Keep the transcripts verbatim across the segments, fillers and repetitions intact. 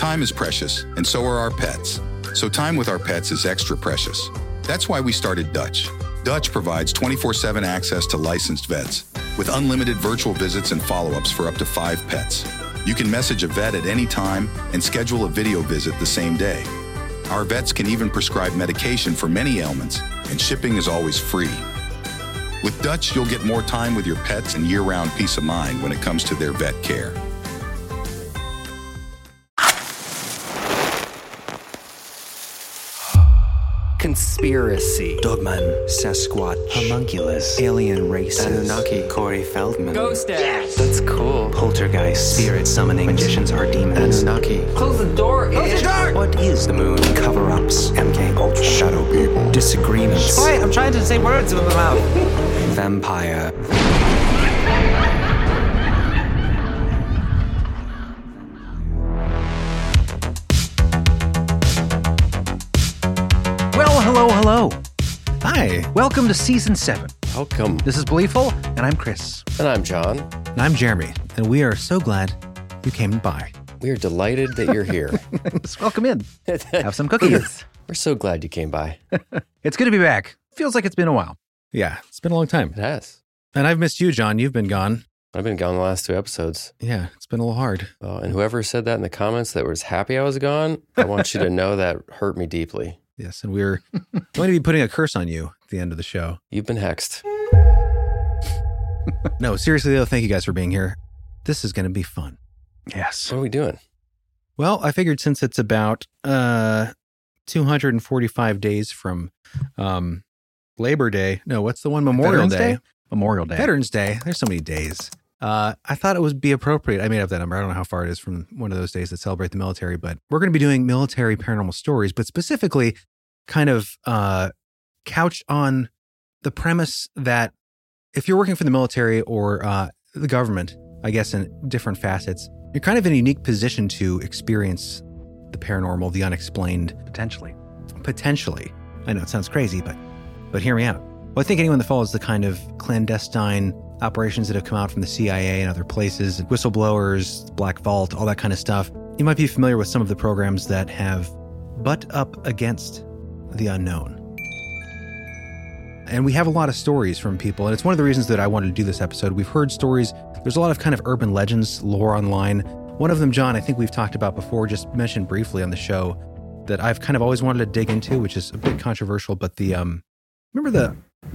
Time is precious, and so are our pets. So time with our pets is extra precious. That's why we started Dutch. Dutch provides twenty-four seven access to licensed vets with unlimited virtual visits and follow-ups for up to five pets. You can message a vet at any time and schedule a video visit the same day. Our vets can even prescribe medication for many ailments, and shipping is always free. With Dutch, you'll get more time with your pets and year-round peace of mind when it comes to their vet care. Conspiracy. Dogman. Sasquatch. Homunculus. Alien races. Anunnaki. Corey Feldman. Ghost Dad. That's cool. Poltergeist. Spirit summoning. Magicians are demons. Anunnaki. Close the door. Close the door. What is the moon? Cover-ups. M K Ultra. Shadow people. Disagreements. Quiet, I'm trying to say words with my mouth. Vampire. Hello, hello. Hi. Welcome to Season seven. Welcome. This is Gleeful, and I'm Chris. And I'm John. And I'm Jeremy, and we are so glad you came by. We are delighted that you're here. Just welcome in. Have some cookies. We're so glad you came by. It's good to be back. Feels like it's been a while. Yeah, it's been a long time. It has. And I've missed you, John. You've been gone. I've been gone the last two episodes. Yeah, it's been a little hard. Uh, and whoever said that in the comments that was happy I was gone, I want you to know that hurt me deeply. Yes, and we're going to be putting a curse on you at the end of the show. You've been hexed. No, seriously, though, thank you guys for being here. This is going to be fun. Yes. What are we doing? Well, I figured since it's about uh, two hundred forty-five days from um, Labor Day. No, what's the one? Memorial Veterans Day. Day? Memorial Day. Veterans Day. There's so many days. Uh, I thought it would be appropriate. I made up that number. I don't know how far it is from one of those days that celebrate the military, but we're going to be doing military paranormal stories, but specifically kind of uh, couch on the premise that if you're working for the military or uh, the government, I guess in different facets, you're kind of in a unique position to experience the paranormal, the unexplained. Potentially. Potentially. I know it sounds crazy, but but hear me out. Well, I think anyone that follows the kind of clandestine operations that have come out from the C I A and other places, whistleblowers, Black Vault, all that kind of stuff, you might be familiar with some of the programs that have butt up against the unknown. And we have a lot of stories from people, and it's one of the reasons that I wanted to do this episode. We've heard stories. There's a lot of kind of urban legends, lore online. One of them, John, I think we've talked about before, just mentioned briefly on the show, that I've kind of always wanted to dig into, which is a bit controversial, but the, um, remember the...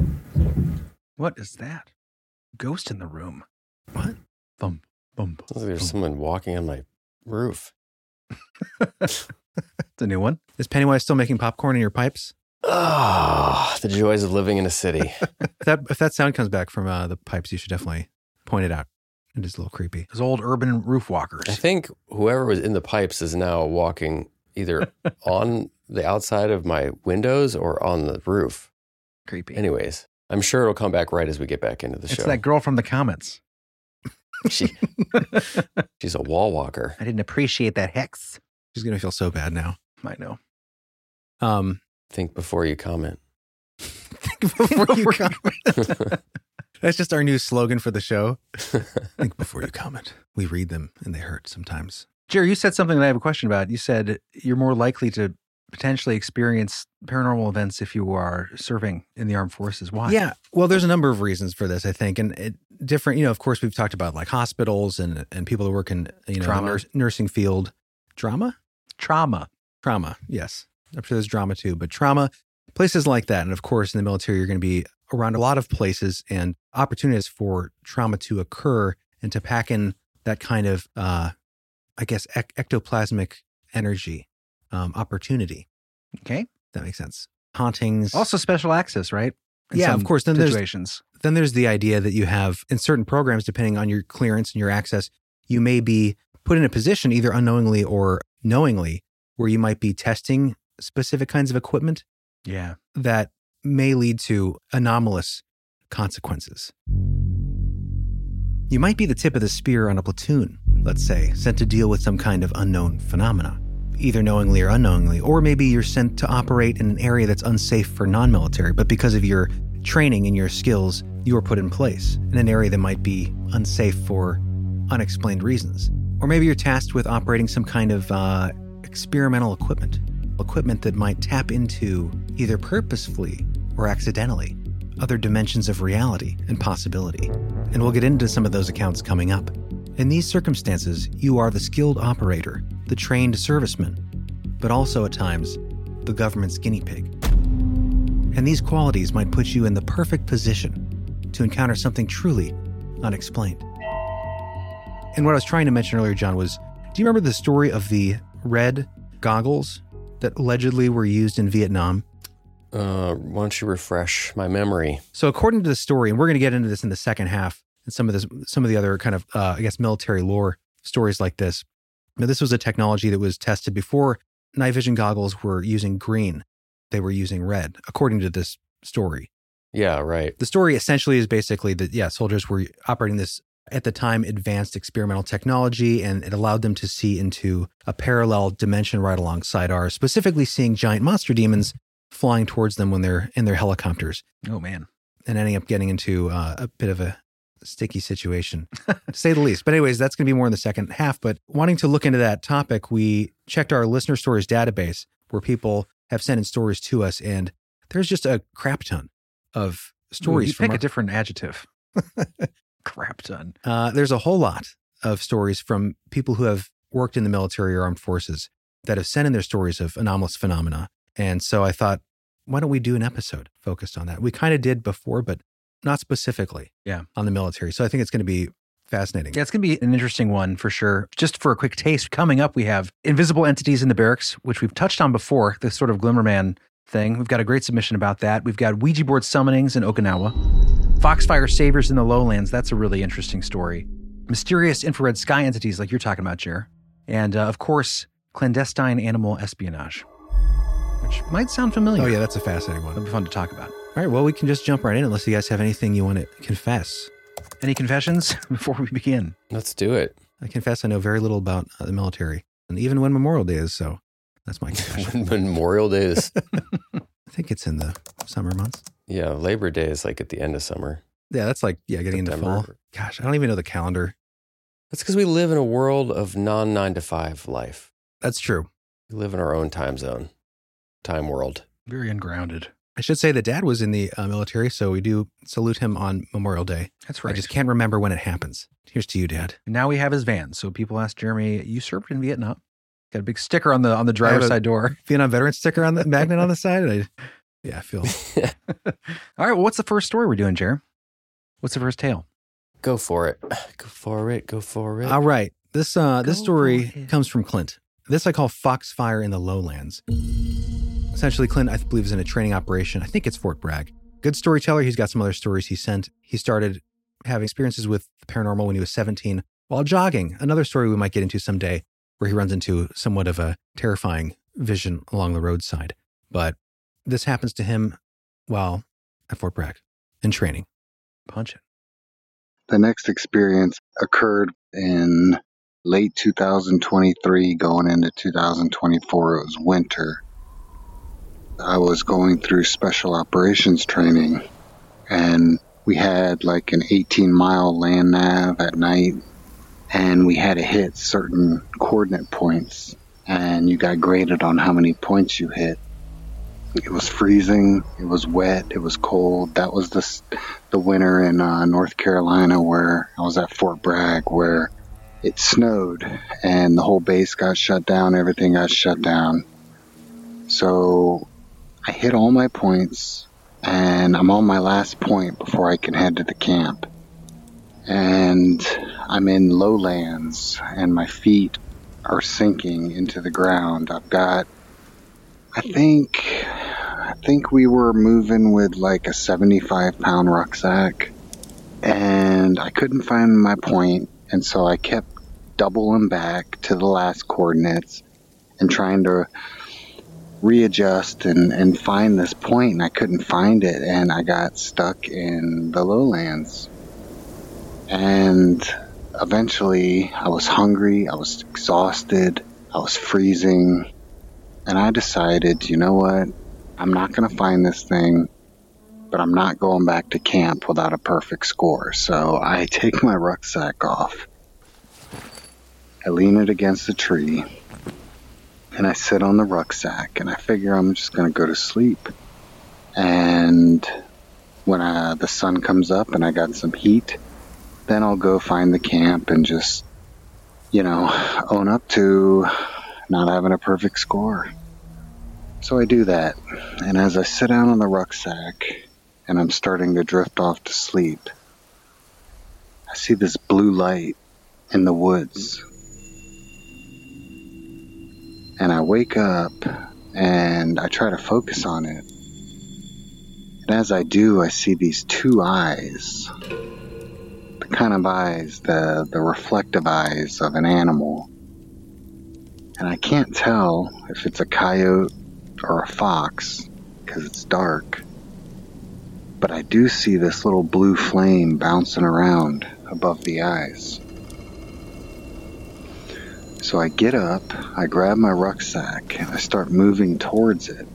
What is that? Ghost in the room. What? Bum, bum, Sounds like there's someone walking on my roof. It's a new one. Is Pennywise still making popcorn in your pipes? Ah, the joys of living in a city. if, that, if that sound comes back from uh, the pipes, you should definitely point it out. It is a little creepy. Those old urban roof walkers. I think whoever was in the pipes is now walking either on the outside of my windows or on the roof. Creepy. Anyways, I'm sure it'll come back right as we get back into the it's show. It's that girl from the comments. She, she's a wall walker. I didn't appreciate that hex. She's going to feel so bad now. I know. Um, Think before you comment. Think before you comment. That's just our new slogan for the show. Think before you comment. We read them and they hurt sometimes. Jerry, you said something that I have a question about. You said you're more likely to potentially experience paranormal events if you are serving in the armed forces. Why? Yeah. Well, there's a number of reasons for this, I think. And it, different, you know, of course, we've talked about like hospitals and, and people that work in, you know, the nurse, nursing field. Drama? Trauma. Trauma, yes. I'm sure there's drama too, but trauma, places like that. And of course, in the military, you're going to be around a lot of places and opportunities for trauma to occur and to pack in that kind of, uh, I guess, ec- ectoplasmic energy, um, opportunity. Okay. That makes sense. Hauntings. Also special access, right? In yeah, of course. Then situations. There's, then there's the idea that you have in certain programs, depending on your clearance and your access, you may be put in a position either unknowingly or knowingly where you might be testing specific kinds of equipment. Yeah. That may lead to anomalous consequences. You might be the tip of the spear on a platoon, let's say, sent to deal with some kind of unknown phenomena, either knowingly or unknowingly, or maybe you're sent to operate in an area that's unsafe for non-military, but because of your training and your skills, you are put in place in an area that might be unsafe for unexplained reasons. Or maybe you're tasked with operating some kind of uh, experimental equipment, equipment that might tap into, either purposefully or accidentally, other dimensions of reality and possibility. And we'll get into some of those accounts coming up. In these circumstances, you are the skilled operator, the trained serviceman, but also at times, the government's guinea pig. And these qualities might put you in the perfect position to encounter something truly unexplained. And what I was trying to mention earlier, John, was, do you remember the story of the red goggles that allegedly were used in Vietnam? Uh, why don't you refresh my memory? So according to the story, and we're going to get into this in the second half, and some of this, some of the other kind of, uh, I guess, military lore stories like this. Now, this was a technology that was tested before night vision goggles were using green. They were using red, according to this story. Yeah, right. The story essentially is basically that, yeah, soldiers were operating this, at the time, advanced experimental technology, and it allowed them to see into a parallel dimension right alongside ours, specifically seeing giant monster demons flying towards them when they're in their helicopters. Oh, man. And ending up getting into uh, a bit of a sticky situation, to say the least. But anyways, that's going to be more in the second half. But wanting to look into that topic, we checked our listener stories database where people have sent in stories to us, and there's just a crap ton of stories. Ooh, you from pick our, a different adjective. Crap ton. Uh, there's a whole lot of stories from people who have worked in the military or armed forces that have sent in their stories of anomalous phenomena. And so I thought, why don't we do an episode focused on that? We kind of did before, but not specifically yeah. on the military. So I think it's going to be fascinating. Yeah, it's going to be an interesting one for sure. Just for a quick taste, coming up, we have invisible entities in the barracks, which we've touched on before, this sort of Glimmerman thing. We've got a great submission about that. We've got Ouija board summonings in Okinawa. Foxfire saviors in the lowlands. That's a really interesting story. Mysterious infrared sky entities like you're talking about, Jer. And, uh, of course, clandestine animal espionage, which might sound familiar. Oh, yeah, that's a fascinating one. It'll be fun to talk about. All right, well, we can just jump right in unless you guys have anything you want to confess. Any confessions before we begin? Let's do it. I confess I know very little about uh, the military, and even when Memorial Day is, so that's my confession. Memorial Day is... I think it's in the summer months. Yeah, Labor Day is like at the end of summer. Yeah, that's like, yeah, getting September. into fall. Gosh, I don't even know the calendar. That's because we live in a world of non-nine to five life. That's true. We live in our own time zone, time world. Very ungrounded. I should say that Dad was in the uh, military, so we do salute him on Memorial Day. That's right. I just can't remember when it happens. Here's to you, Dad. And now we have his van. So people ask Jeremy, you served in Vietnam? Got a big sticker on the on the driver's side door. Vietnam veteran sticker on the magnet on the side. And I, yeah, I feel. All right. Well, what's the first story we're doing, Jer? What's the first tale? Go for it. Go for it. Go for it. All right. This uh, this Go story for it. comes from Clint. This I call Foxfire in the Lowlands. Essentially, Clint, I believe, is in a training operation. I think it's Fort Bragg. Good storyteller. He's got some other stories he sent. He started having experiences with the paranormal when he was seventeen while jogging. Another story we might get into someday where he runs into somewhat of a terrifying vision along the roadside. But this happens to him while at Fort Bragg in training. Punch it. The next experience occurred in late two thousand twenty-three, going into two thousand twenty-four. It was winter. I was going through special operations training, and we had like an eighteen mile land nav at night, and we had to hit certain coordinate points, and you got graded on how many points you hit. It was freezing, it was wet, it was cold. That was the, the winter in uh, North Carolina where I was at Fort Bragg, where it snowed and the whole base got shut down, everything got shut down. So I hit all my points, and I'm on my last point before I can head to the camp. And I'm in lowlands, and my feet are sinking into the ground. I've got, I think, I think we were moving with like a seventy-five pound rucksack, and I couldn't find my point, and so I kept doubling back to the last coordinates and trying to readjust and, and find this point, and I couldn't find it, and I got stuck in the lowlands. And eventually I was hungry, I was exhausted, I was freezing, and I decided, you know what, I'm not going to find this thing, but I'm not going back to camp without a perfect score. So I take my rucksack off, I lean it against a tree, and I sit on the rucksack, and I figure I'm just going to go to sleep. And when I, the sun comes up and I got some heat, then I'll go find the camp and just, you know, own up to not having a perfect score. So I do that, and as I sit down on the rucksack and I'm starting to drift off to sleep, I see this blue light in the woods. And I wake up and I try to focus on it. And as I do, I see these two eyes. The kind of eyes, the, the reflective eyes of an animal. And I can't tell if it's a coyote or a fox because it's dark. But I do see this little blue flame bouncing around above the eyes. So I get up, I grab my rucksack, and I start moving towards it.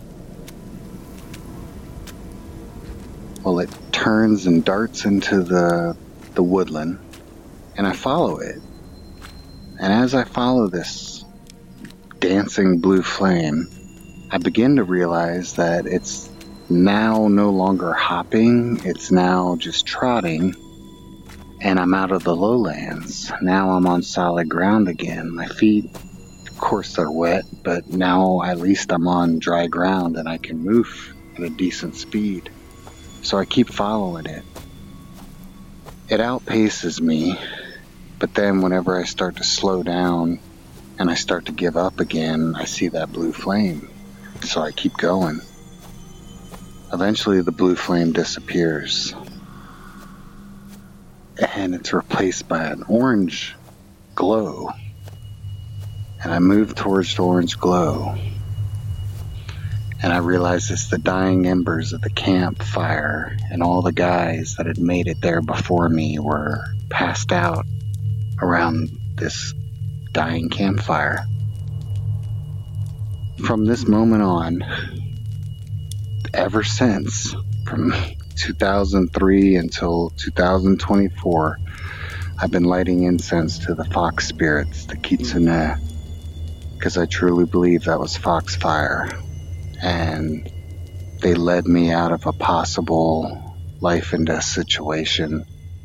Well, it turns and darts into the, the woodland, and I follow it. And as I follow this dancing blue flame, I begin to realize that it's now no longer hopping, it's now just trotting. And I'm out of the lowlands. Now I'm on solid ground again. My feet, of course, they're wet, but now at least I'm on dry ground and I can move at a decent speed. So I keep following it. It outpaces me, but then whenever I start to slow down and I start to give up again, I see that blue flame. So I keep going. Eventually the blue flame disappears. And it's replaced by an orange glow. And I move towards the orange glow. And I realize it's the dying embers of the campfire, and all the guys that had made it there before me were passed out around this dying campfire. From this moment on, ever since, from two thousand three until two thousand twenty-four, I've been lighting incense to the fox spirits, the kitsune, because I truly believe that was foxfire, and they led me out of a possible life and death situation.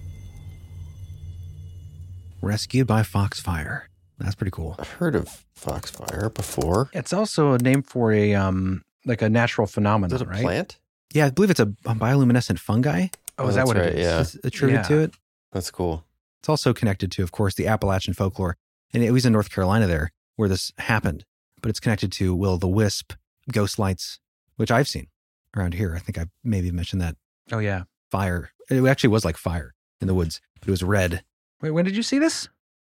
Rescued by foxfire. That's pretty cool. I've heard of foxfire before. It's also a name for a um like a natural phenomenon, Is it a right? plant? Yeah, I believe it's a, a bioluminescent fungi. Oh, is that that's what right, it is? yeah. It's attributed Yeah. to it. That's cool. It's also connected to, of course, the Appalachian folklore. And it was in North Carolina there where this happened. But it's connected to Will o' the Wisp, ghost lights, which I've seen around here. I think I maybe mentioned that. Oh, yeah. Fire. It actually was like fire in the woods, but it was red. Wait, when did you see this?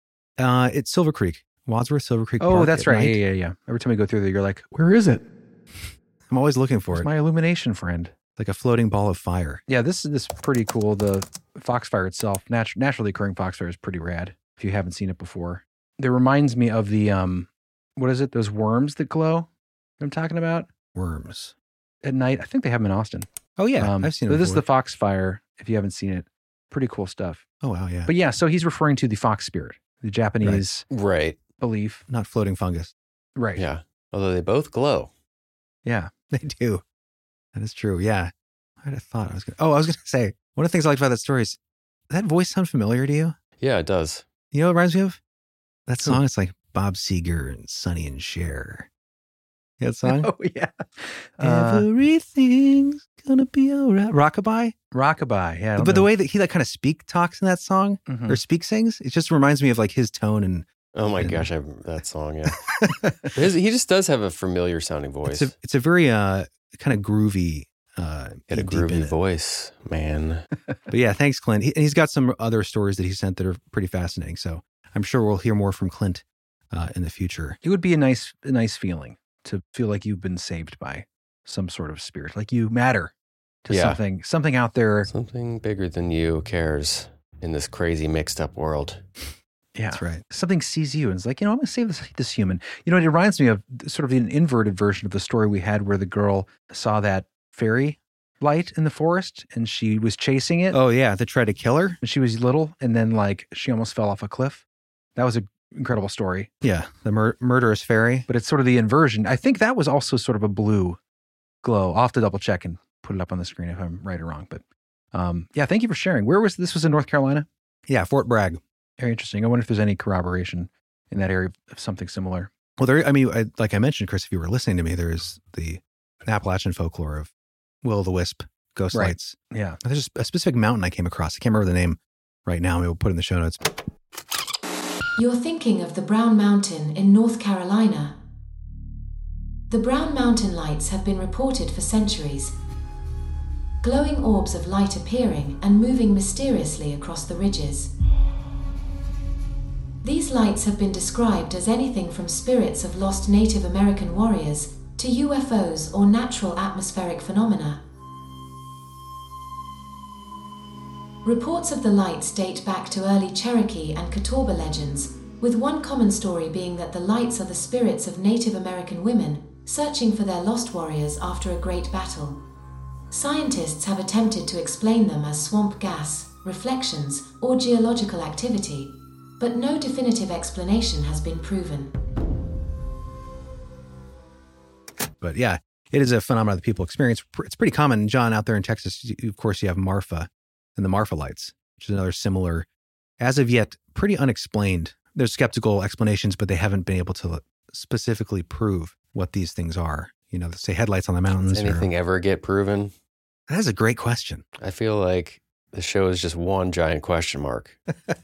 Uh, it's Silver Creek, Wadsworth, Silver Creek Oh, Park that's at right. night. Yeah, yeah, yeah. Every time we go through there, you're like, where is it? I'm always looking for It's it. my illumination friend. Like a floating ball of fire. Yeah, this is this is pretty cool. The foxfire itself, natu- naturally occurring foxfire, is pretty rad. If you haven't seen it before, it reminds me of the um, what is it? Those worms that glow. I'm talking about Worms. at night. I think they have them in Austin. Oh, yeah. um, I've seen it but this is before. the foxfire. If you haven't seen it, pretty cool stuff. Oh, wow. Yeah. But yeah, so he's referring to the fox spirit, the Japanese Right. belief. Not floating fungus. Right. Yeah. Although they both glow. Yeah. They do. That is true. Yeah. I had a thought. I was going to, oh, I was going to say, one of the things I liked about that story is, does that voice sound familiar to you? Yeah, it does. You know what it reminds me of? That song, it's like Bob Seger and Sonny and Cher. You know that song? Oh yeah. Uh, Everything's gonna be all right. Rockabye? rockabye. Yeah. I don't But the know. way that he like kind of speak talks in that song Mhm. or speak sings, it just reminds me of like his tone and Oh my And- gosh, I that song, yeah. His, he just does have a familiar sounding voice. it's a it's a very uh kind of groovy uh Got a deep in groovy it. voice, man. But yeah, thanks, Clint. He, and he's got some other stories that he sent that are pretty fascinating. So I'm sure we'll hear more from Clint uh, in the future. It would be a nice, a nice feeling to feel like you've been saved by some sort of spirit, like you matter to Yeah. something, something out there. Something bigger than you cares in this crazy mixed up world. Yeah, That's right. something sees you and is like, you know, I'm going to save this this human. You know, it reminds me of sort of an inverted version of the story we had where the girl saw that fairy light in the forest and she was chasing it. Oh yeah, they tried to kill her. When she was little, and then like she almost fell off a cliff. That was a incredible story. Yeah, the mur- murderous fairy. But it's sort of the inversion. I think that was also sort of a blue glow. I'll have to double check and put it up on the screen if I'm right or wrong. But um, yeah, thank you for sharing. Where was this? Was in North Carolina? Yeah, Fort Bragg. Very interesting. I wonder if there's any corroboration in that area of something similar. Well, there. I mean, I, like I mentioned, Chris, if you were listening to me, there is the Appalachian folklore of Will-o'-the-Wisp, ghost Right. lights. Yeah. There's a specific mountain I came across. I can't remember the name right now. Maybe we'll put it in the show notes. You're thinking of the Brown Mountain in North Carolina. The Brown Mountain lights have been reported for centuries. Glowing orbs of light appearing and moving mysteriously across the ridges. These lights have been described as anything from spirits of lost Native American warriors to U F Os or natural atmospheric phenomena. Reports of the lights date back to early Cherokee and Catawba legends, with one common story being that the lights are the spirits of Native American women searching for their lost warriors after a great battle. Scientists have attempted to explain them as swamp gas, reflections, or geological activity, but no definitive explanation has been proven. But yeah, it is a phenomenon that people experience. It's pretty common. John, out there in Texas, you- of course, you have Marfa and the Marfa lights, which is another similar, as of yet, pretty unexplained. There's skeptical explanations, but they haven't been able to specifically prove what these things are. You know, say headlights on the mountains. Does anything or, ever get proven? That is a great question. I feel like the show is just one giant question mark.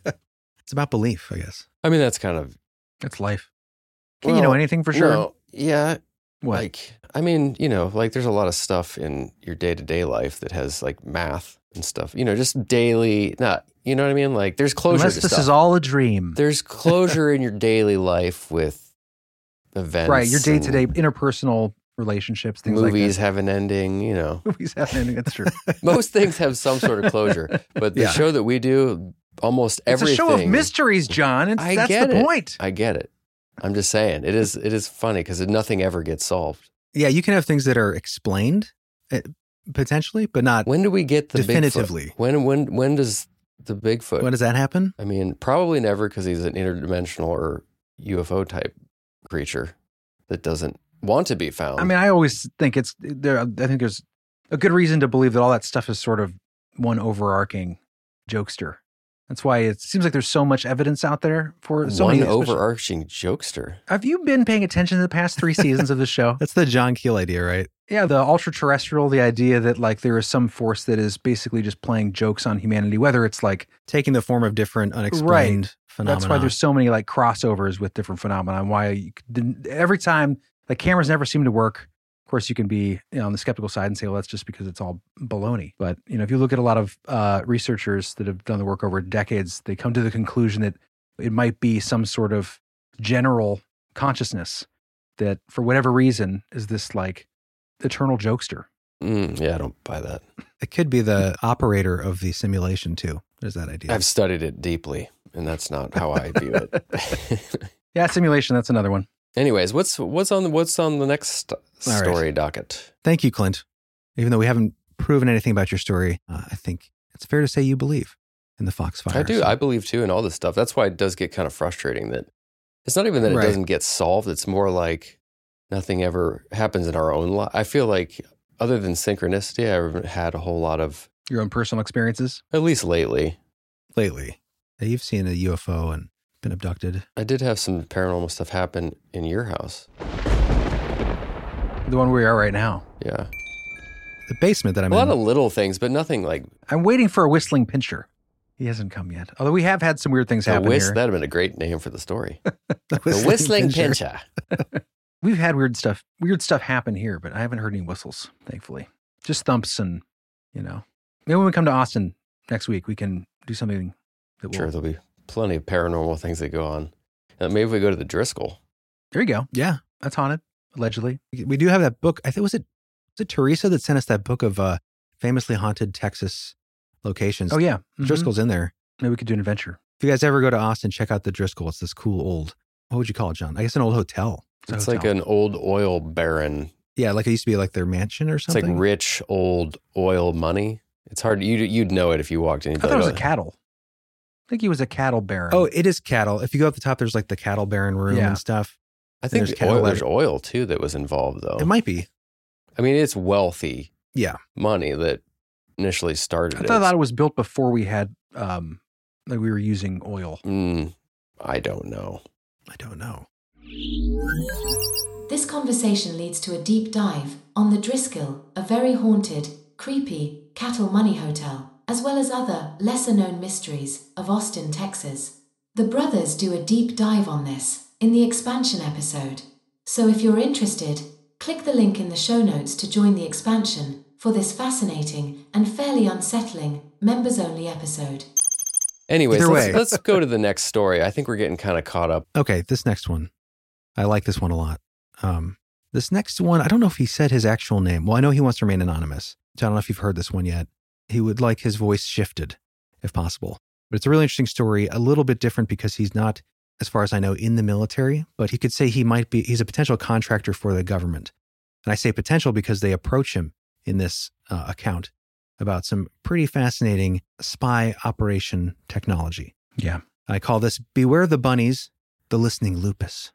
It's about belief, I guess. I mean, that's kind of... That's life. Can you know well, anything for sure? no, yeah. What? Like, I mean, you know, like there's a lot of stuff in your day-to-day life that has like math and stuff, you know, just daily, not, you know what I mean? Like there's closure Unless to this stuff. is all a dream. There's closure in your daily life with events. Right. Your day to day and interpersonal relationships, things movies like have an ending, you know. that. Movies have an ending. That's true. Most things have some sort of closure. But the Yeah. show that we do, almost It's everything. a show of mysteries, John. It's, I that's get the it. point. I get it. I'm just saying, it is it is funny because nothing ever gets solved. Yeah, you can have things that are explained, uh, potentially, but not. When do we get the Definitively. Bigfoot? When when when does the Bigfoot? When does that happen? I mean, probably never because he's an interdimensional or U F O type creature that doesn't want to be found. I mean, I always think it's there. I think there's a good reason to believe that all that stuff is sort of one overarching jokester. That's why it seems like there's so much evidence out there for so one many. especially- overarching jokester. Have you been paying attention to the past three seasons of the show? That's the John Keel idea, right? Yeah, the ultra terrestrial, the idea that like there is some force that is basically just playing jokes on humanity, whether it's like Taking the form of different unexplained Right. phenomena. that's why there's so many like crossovers with different phenomena. And why you, could- every time like cameras never seem to work. Of course, you can be you know, on the skeptical side and say, well, that's just because it's all baloney. But you know, if you look at a lot of uh, researchers that have done the work over decades, they come to the conclusion that it might be some sort of general consciousness that, for whatever reason, is this like eternal jokester. Mm, yeah, I don't buy that. It could be the operator of the simulation, too. There's that idea. I've studied it deeply, and that's not how I view it. Yeah, simulation. That's another one. Anyways, what's what's on the what's on the next All right. story docket? Thank you, Clint. Even though we haven't proven anything about your story, uh, I think it's fair to say you believe in the Foxfire. I do. So- I believe too in all this stuff. That's why it does get kind of frustrating that it's not even that it Right. doesn't get solved. It's more like nothing ever happens in our own life. I feel like other than synchronicity, I haven't had a whole lot of, Your own personal experiences. at least lately. lately that you've seen a U F O and been abducted. I did have some paranormal stuff happen in your house. The one where we are right now. Yeah. The basement that I'm A lot in. of little things, but nothing like I'm waiting for a whistling pincher. He hasn't come yet. Although we have had some weird things the happen whist. here. That'd have been a great name for the story. the The whistling pincher. We've had weird stuff, weird stuff happen here, but I haven't heard any whistles, thankfully. Just thumps and, you know. Maybe when we come to Austin next week, we can do something that will. Sure, there'll be plenty of paranormal things that go on. Uh, maybe if we go to the Driscoll. There you go. Yeah. That's haunted, allegedly. We do have that book. I think was it was it Teresa that sent us that book of uh, famously haunted Texas locations. Oh, yeah. Mhm. Driscoll's in there. Maybe we could do an adventure. If you guys ever go to Austin, check out the Driscoll. It's this cool old, what would you call it, John? I guess an old hotel. a It's like hotel. an old oil baron. Yeah, like it used to be like their mansion or It's something. like rich old oil money. It's hard. You'd, you'd know it if you walked in. I You'd thought be it was like, a cattle. think he was a cattle baron. Oh, it is cattle. If you go up the top, there's like the cattle baron room Yeah. and stuff. I think there's the oil, cattle there's that- oil too that was involved though. It might be. I mean, it's wealthy Yeah. money that initially started I it. thought it was built before we had, um, like we were using oil. Mm, I don't know. I don't know. This conversation leads to a deep dive on the Driscoll, a very haunted, creepy cattle money hotel, as well as other lesser-known mysteries of Austin, Texas. The brothers do a deep dive on this in the expansion episode. So if you're interested, click the link in the show notes to join the expansion for this fascinating and fairly unsettling members-only episode. Anyways, Either let's, way. let's go to the next story. I think we're getting kind of caught up. Okay, this next one. I like this one a lot. Um, this next one, I don't know if he said his actual name. Well, I know he wants to remain anonymous. So I don't know if you've heard this one yet. He would like his voice shifted, if possible. But it's a really interesting story, a little bit different because he's not, as far as I know, in the military, but he could say he might be, he's a potential contractor for the government. And I say potential because they approach him in this uh, account about some pretty fascinating spy operation technology. Yeah. I call this Beware the Bunnies, the Listening Lupus.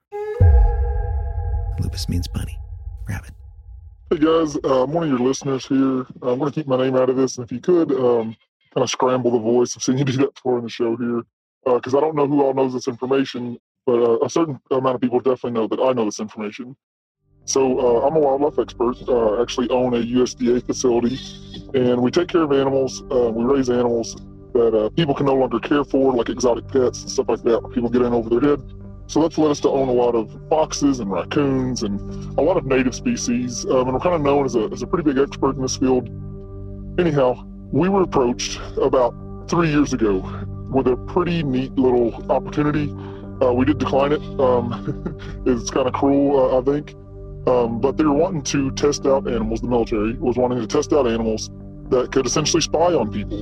Lupus means bunny, rabbit. Hey guys, uh, I'm one of your listeners here. Uh, I'm going to keep my name out of this, and if you could, um, kind of scramble the voice. I've seen you do that before in the show here, because uh, I don't know who all knows this information, but uh, a certain amount of people definitely know that I know this information. So uh, I'm a wildlife expert, uh, actually own a U S D A facility, and we take care of animals. Uh, we raise animals that uh, people can no longer care for, like exotic pets and stuff like that, where people get in over their head. So that's led us to own a lot of foxes and raccoons and a lot of native species, um, and we're kind of known as a, as a pretty big expert in this field. Anyhow, we were approached about three years ago with a pretty neat little opportunity. Uh, we did decline it. Um, it's kind of cruel, uh, I think. Um, but they were wanting to test out animals, the military was wanting to test out animals that could essentially spy on people.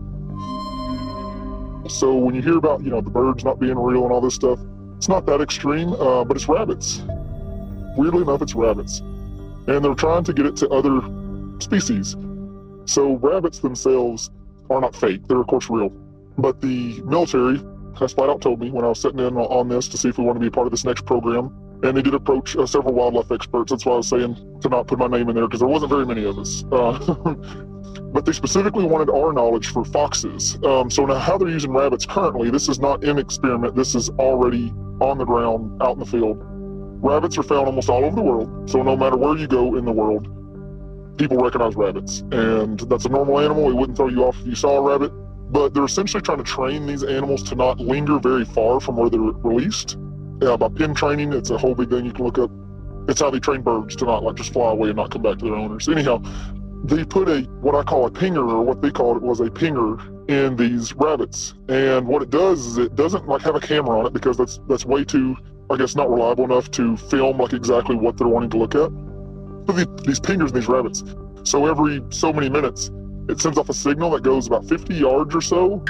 So when you hear about, you know, the birds not being real and all this stuff, it's not that extreme, uh, but it's rabbits. Weirdly enough, it's rabbits. And they're trying to get it to other species. So rabbits themselves are not fake. They're, of course, real. But the military has flat out told me when I was sitting in on this to see if we want to be a part of this next program, and they did approach uh, several wildlife experts. That's why I was saying to not put my name in there, because there wasn't very many of us. Uh, but they specifically wanted our knowledge for foxes. Um, so now how they're using rabbits currently, this is not in experiment. This is already on the ground, out in the field. Rabbits are found almost all over the world. So no matter where you go in the world, people recognize rabbits. And that's a normal animal. It wouldn't throw you off if you saw a rabbit. But they're essentially trying to train these animals to not linger very far from where they're released. Yeah, by pin training, it's a whole big thing you can look up. It's how they train birds to not like just fly away and not come back to their owners. Anyhow, they put a, what I call a pinger, or what they called it was a pinger, in these rabbits. And what it does is it doesn't like have a camera on it, because that's that's way too, I guess, not reliable enough to film like exactly what they're wanting to look at. But the, these pingers in these rabbits, so every so many minutes, it sends off a signal that goes about fifty yards or so.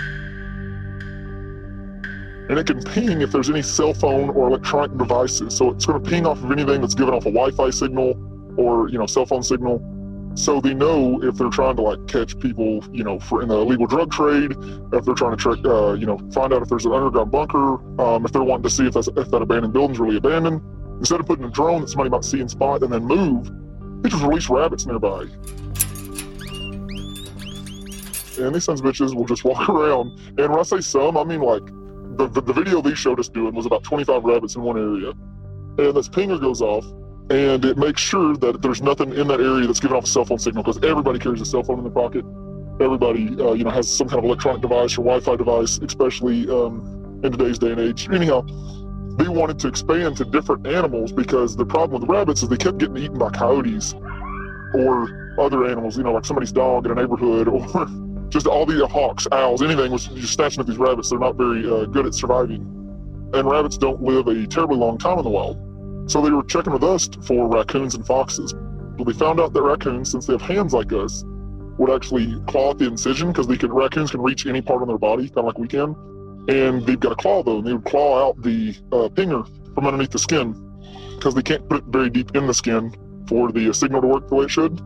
And it can ping if there's any cell phone or electronic devices. So it's going to ping off of anything that's giving off a Wi-Fi signal or, you know, cell phone signal. So they know if they're trying to like catch people, you know, for in the illegal drug trade, if they're trying to track, uh, you know, find out if there's an underground bunker, um, if they're wanting to see if, that's, if that abandoned building's really abandoned. Instead of putting a drone that somebody might see and spot and then move, they just release rabbits nearby. And these sons of bitches will just walk around. And when I say some, I mean like, The, the, the video they showed us doing was about twenty-five rabbits in one area. And this pinger goes off, and it makes sure that there's nothing in that area that's giving off a cell phone signal, because everybody carries a cell phone in their pocket. Everybody, uh, you know, has some kind of electronic device or Wi-Fi device, especially um, in today's day and age. Anyhow, they wanted to expand to different animals, because the problem with the rabbits is they kept getting eaten by coyotes or other animals, you know, like somebody's dog in a neighborhood, or just all the hawks, owls, anything was just snatching at these rabbits. They're not very uh, good at surviving. And rabbits don't live a terribly long time in the wild. So they were checking with us for raccoons and foxes. Well, they found out that raccoons, since they have hands like us, would actually claw at the incision, because they can, raccoons can reach any part on their body, kind of like we can. And they've got a claw though, and they would claw out the uh, pinger from underneath the skin, because they can't put it very deep in the skin for the uh, signal to work the way it should.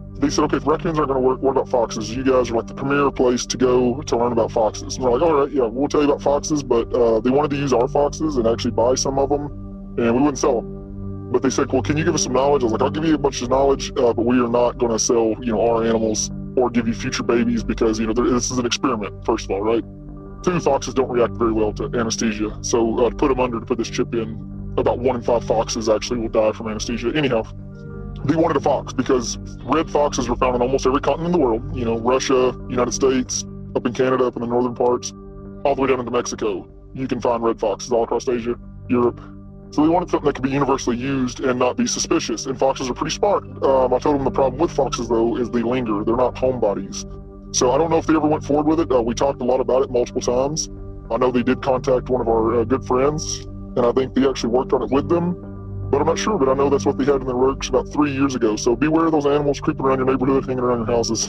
they said, okay, if raccoons aren't going to work, what about foxes? You guys are like the premier place to go to learn about foxes. And we're like, all right, yeah, we'll tell you about foxes, but uh, they wanted to use our foxes and actually buy some of them, and we wouldn't sell them. But they said, well, can you give us some knowledge? I was like, I'll give you a bunch of knowledge, uh, but we are not going to sell, you know, our animals or give you future babies because, you know, this is an experiment, first of all, right? Two, foxes don't react very well to anesthesia. So uh, to put them under, to put this chip in, about one in five foxes actually will die from anesthesia. Anyhow, they wanted a fox because red foxes are found on almost every continent in the world. You know, Russia, United States, up in Canada, up in the northern parts, all the way down into Mexico. You can find red foxes all across Asia, Europe. So they wanted something that could be universally used and not be suspicious. And foxes are pretty smart. Um, I told them the problem with foxes, though, is they linger. They're not homebodies. So I don't know if they ever went forward with it. Uh, we talked a lot about it multiple times. I know they did contact one of our uh, good friends, and I think they actually worked on it with them. But I'm not sure, but I know that's what they had in their works about three years ago. So beware of those animals creeping around your neighborhood, hanging around your houses.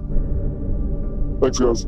Thanks, guys.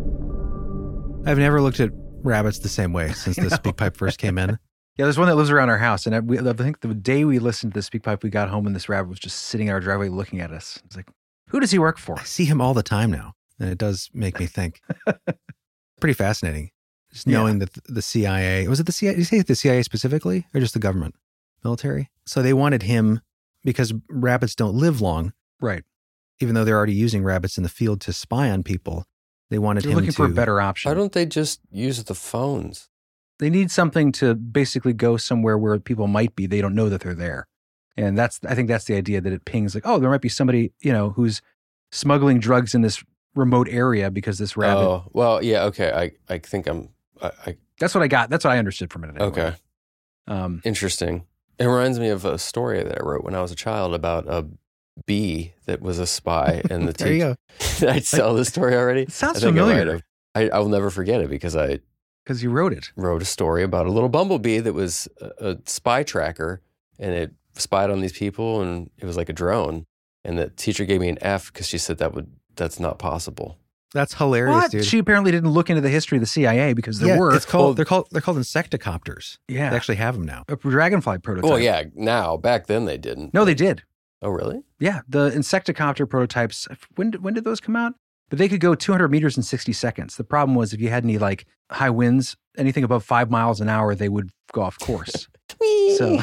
I've never looked at rabbits the same way since the speak pipe first came in. Yeah, there's one that lives around our house. And I, we, I think the day we listened to the speak pipe, we got home and this rabbit was just sitting in our driveway looking at us. It's like, who does he work for? I see him all the time now. And it does make me think. Pretty fascinating. Just knowing yeah. that the C I A, was it the C I A? Did you say the C I A specifically or just the government? Military? So they wanted him because rabbits don't live long. Right. Even though they're already using rabbits in the field to spy on people, they wanted they're him looking to... for a better option. Why don't they just use the phones? They need something to basically go somewhere where people might be. They don't know that they're there. And that's, I think that's the idea, that it pings like, oh, there might be somebody, you know, who's smuggling drugs in this remote area because this rabbit. Oh, well, yeah, okay. I, I think I'm, I, I That's what I got. That's what I understood from it. Anyway. Okay. Um, Interesting. It reminds me of a story that I wrote when I was a child about a bee that was a spy. And the there you go. Did I tell this story already? It sounds I think familiar. I might have. I, I will never forget it because I Because you wrote it. wrote a story about a little bumblebee that was a, a spy tracker, and it spied on these people, and it was like a drone. And the teacher gave me an F because she said that would that's not possible. That's hilarious, What? dude. She apparently didn't look into the history of the C I A because there yeah, were. It's called, Well, they're called they're called insecticopters. Yeah. They actually have them now. A dragonfly prototype. Well, yeah, now back then they didn't. No, they did. Oh, really? Yeah, the insecticopter prototypes. When did, when did those come out? But they could go two hundred meters in sixty seconds. The problem was if you had any like high winds, anything above five miles an hour, they would go off course. So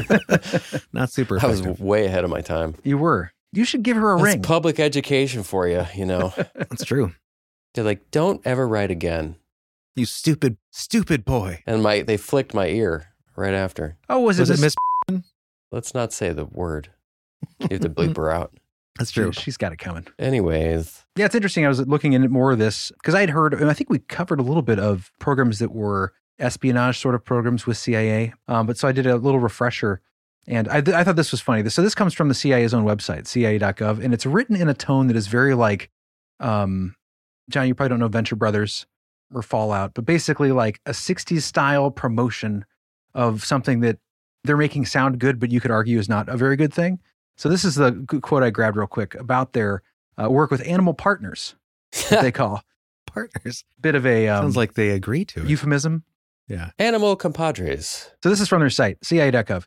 Not super I was effective. way ahead of my time. you were. You should give her a That's ring. public education for you, you know. That's true. They're like, don't ever write again. You stupid, stupid boy. And my they flicked my ear right after. oh, was, Was it it Miss? Miss? Let's not say the word. You have to bleep her out. That's true. She's got it coming. Anyways, Yeah, it's interesting. I was looking into more of this because I had heard, and I think we covered a little bit of programs that were espionage sort of programs with C I A. Um, but so I did a little refresher, and I, I thought this was funny. So this comes from the C I A's own website, C I A dot gov, and it's written in a tone that is very like, um, John, you probably don't know Venture Brothers or Fallout, but basically like a sixties style promotion of something that they're making sound good, but you could argue is not a very good thing. So this is the quote I grabbed real quick about their uh, work with animal partners, that they call. Partners. Bit of a um, Sounds like they agree to it. euphemism. yeah. animal compadres. So this is from their site, C I A dot gov.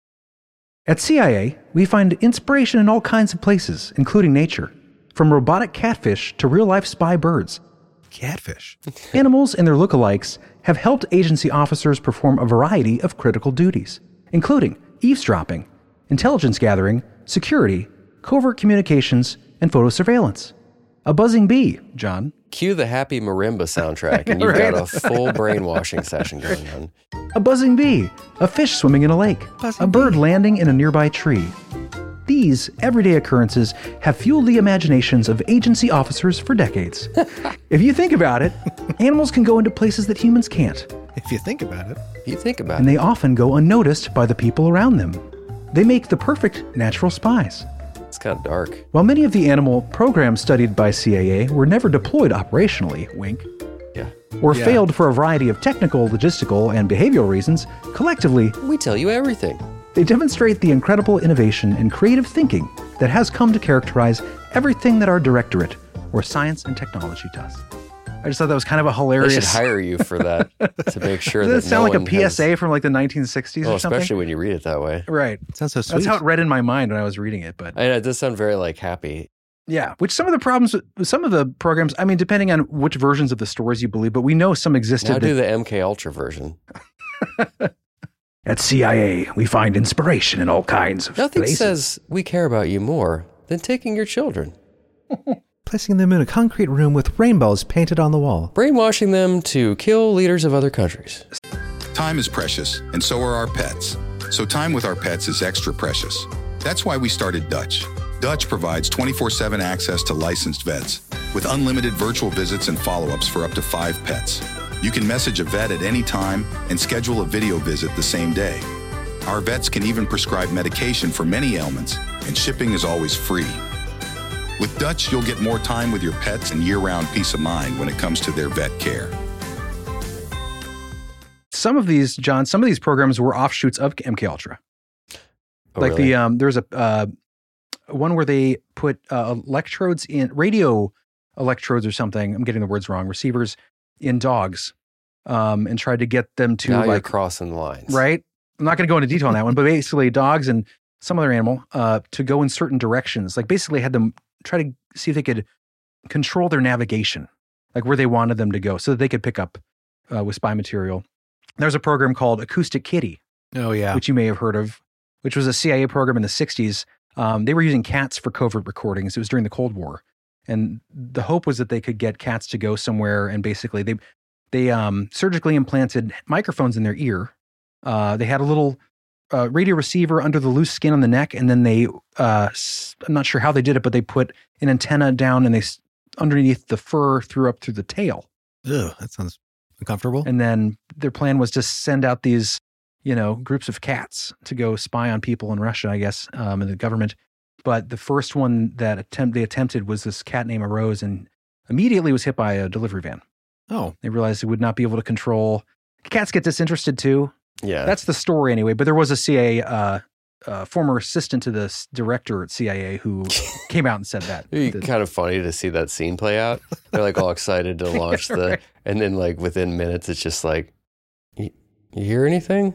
At C I A, we find inspiration in all kinds of places, including nature, from robotic catfish to real-life spy birds. Catfish. Animals and their lookalikes have helped agency officers perform a variety of critical duties, including eavesdropping, intelligence gathering, security, covert communications, and photo surveillance. A buzzing bee, John. Cue the happy marimba soundtrack, and you've Right. got a full brainwashing session going on. A buzzing bee, a fish swimming in a lake, Buzzing a bird landing in a nearby tree. These everyday occurrences have fueled the imaginations of agency officers for decades. If you think about it, animals can go into places that humans can't, If you think about it. You think about and it. they often go unnoticed by the people around them. They make the perfect natural spies. It's kind of dark. While many of the animal programs studied by C I A were never deployed operationally, wink, Yeah. or Yeah. failed for a variety of technical, logistical, and behavioral reasons, collectively, We tell you everything. they demonstrate the incredible innovation and creative thinking that has come to characterize everything that our directorate, or science and technology, does. I just thought that was kind of a They hilarious... should hire you for that to make sure Doesn't that it sound no like a one P S A has- from like the nineteen sixties Oh, or something? especially when you read it that way. Right. It sounds so sweet. That's how it read in my mind when I was reading it, but I know, it does sound very like happy. Yeah, which some of the problems, with some of the programs, I mean, depending on which versions of the stories you believe, but we know some existed. Now do that, the M K Ultra version. At C I A, we find inspiration in all kinds of Nothing places. says we care about you more than taking your children. Placing them in a concrete room with rainbows painted on the wall. Brainwashing them to kill leaders of other countries. Time is precious, and so are our pets. So time with our pets is extra precious. That's why we started Dutch. Dutch provides twenty-four seven access to licensed vets with unlimited virtual visits and follow-ups for up to five pets. You can message a vet at any time and schedule a video visit the same day. Our vets can even prescribe medication for many ailments, and shipping is always free. With Dutch, you'll get more time with your pets and year-round peace of mind when it comes to their vet care. Some of these, John, some of these programs were offshoots of M K Ultra. Oh, like really? the um, there's a uh, one where they put uh, electrodes in radio electrodes or something. I'm getting the words wrong. Receivers in dogs, um, and tried to get them to now you're like crossing lines. right. I'm not going to go into detail on that one, but basically dogs and some other animal uh, to go in certain directions. Like basically had them try to see if they could control their navigation, like where they wanted them to go, so that they could pick up uh, with spy material. There's a program called Acoustic Kitty, Oh, yeah. which you may have heard of, which was a C I A program in the sixties. Um, they were using cats for covert recordings. It was during the Cold War. And the hope was that they could get cats to go somewhere, and basically they they um, surgically implanted microphones in their ear. Uh, they had a little uh, radio receiver under the loose skin on the neck, and then they, uh, I'm not sure how they did it, but they put an antenna down and they underneath the fur through up through the tail. Ugh, that sounds uncomfortable. And then their plan was to send out these, you know, groups of cats to go spy on people in Russia, I guess, um, and the government. But the first one that attempt they attempted was this cat named Rose, and immediately was hit by a delivery van. Oh, They realized they would not be able to control. Cats get disinterested too. Yeah. That's the story anyway. But there was a C I A uh, uh, former assistant to the s- director at C I A who came out and said that. It'd be That- kind of funny to see that scene play out. They're like all excited to launch the, right. and then like within minutes, it's just like, you, you hear anything?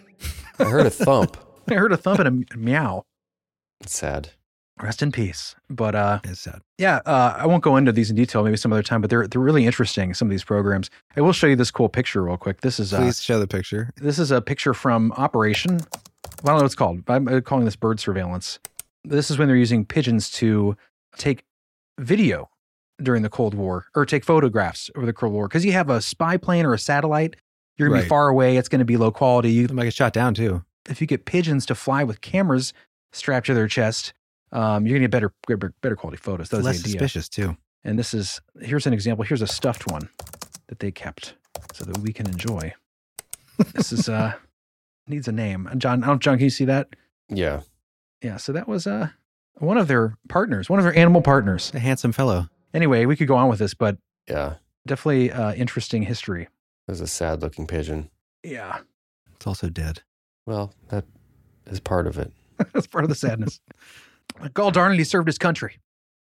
I heard a thump. I heard a thump and a meow. It's sad. Rest in peace. But uh, it's sad. yeah, uh, I won't go into these in detail. Maybe some other time. But they're they're really interesting. Some of these programs. I will show you this cool picture real quick. This is uh, Please show the picture. This is a picture from Operation. I don't know what it's called. I'm uh, calling this bird surveillance. This is when they're using pigeons to take video during the Cold War, or take photographs over the Cold War. Because you have a spy plane or a satellite, you're going to be Right. far away. It's going to be low quality. You, They might get shot down too. if you get pigeons to fly with cameras strapped to their chest, um, you're going to get better, better, better quality photos. That was Less the idea. suspicious too. And this is, here's an example. Here's a stuffed one that they kept so that we can enjoy. This is, uh, needs a name. John, I don't, John, can you see that? Yeah. Yeah. So that was, uh, one of their partners, one of their animal partners. A handsome fellow. Anyway, we could go on with this, but Yeah. definitely, uh, interesting history. It was a sad looking pigeon. Yeah. It's also dead. Well, that is part of it. That's part of the sadness. Gall darn it, he served his country.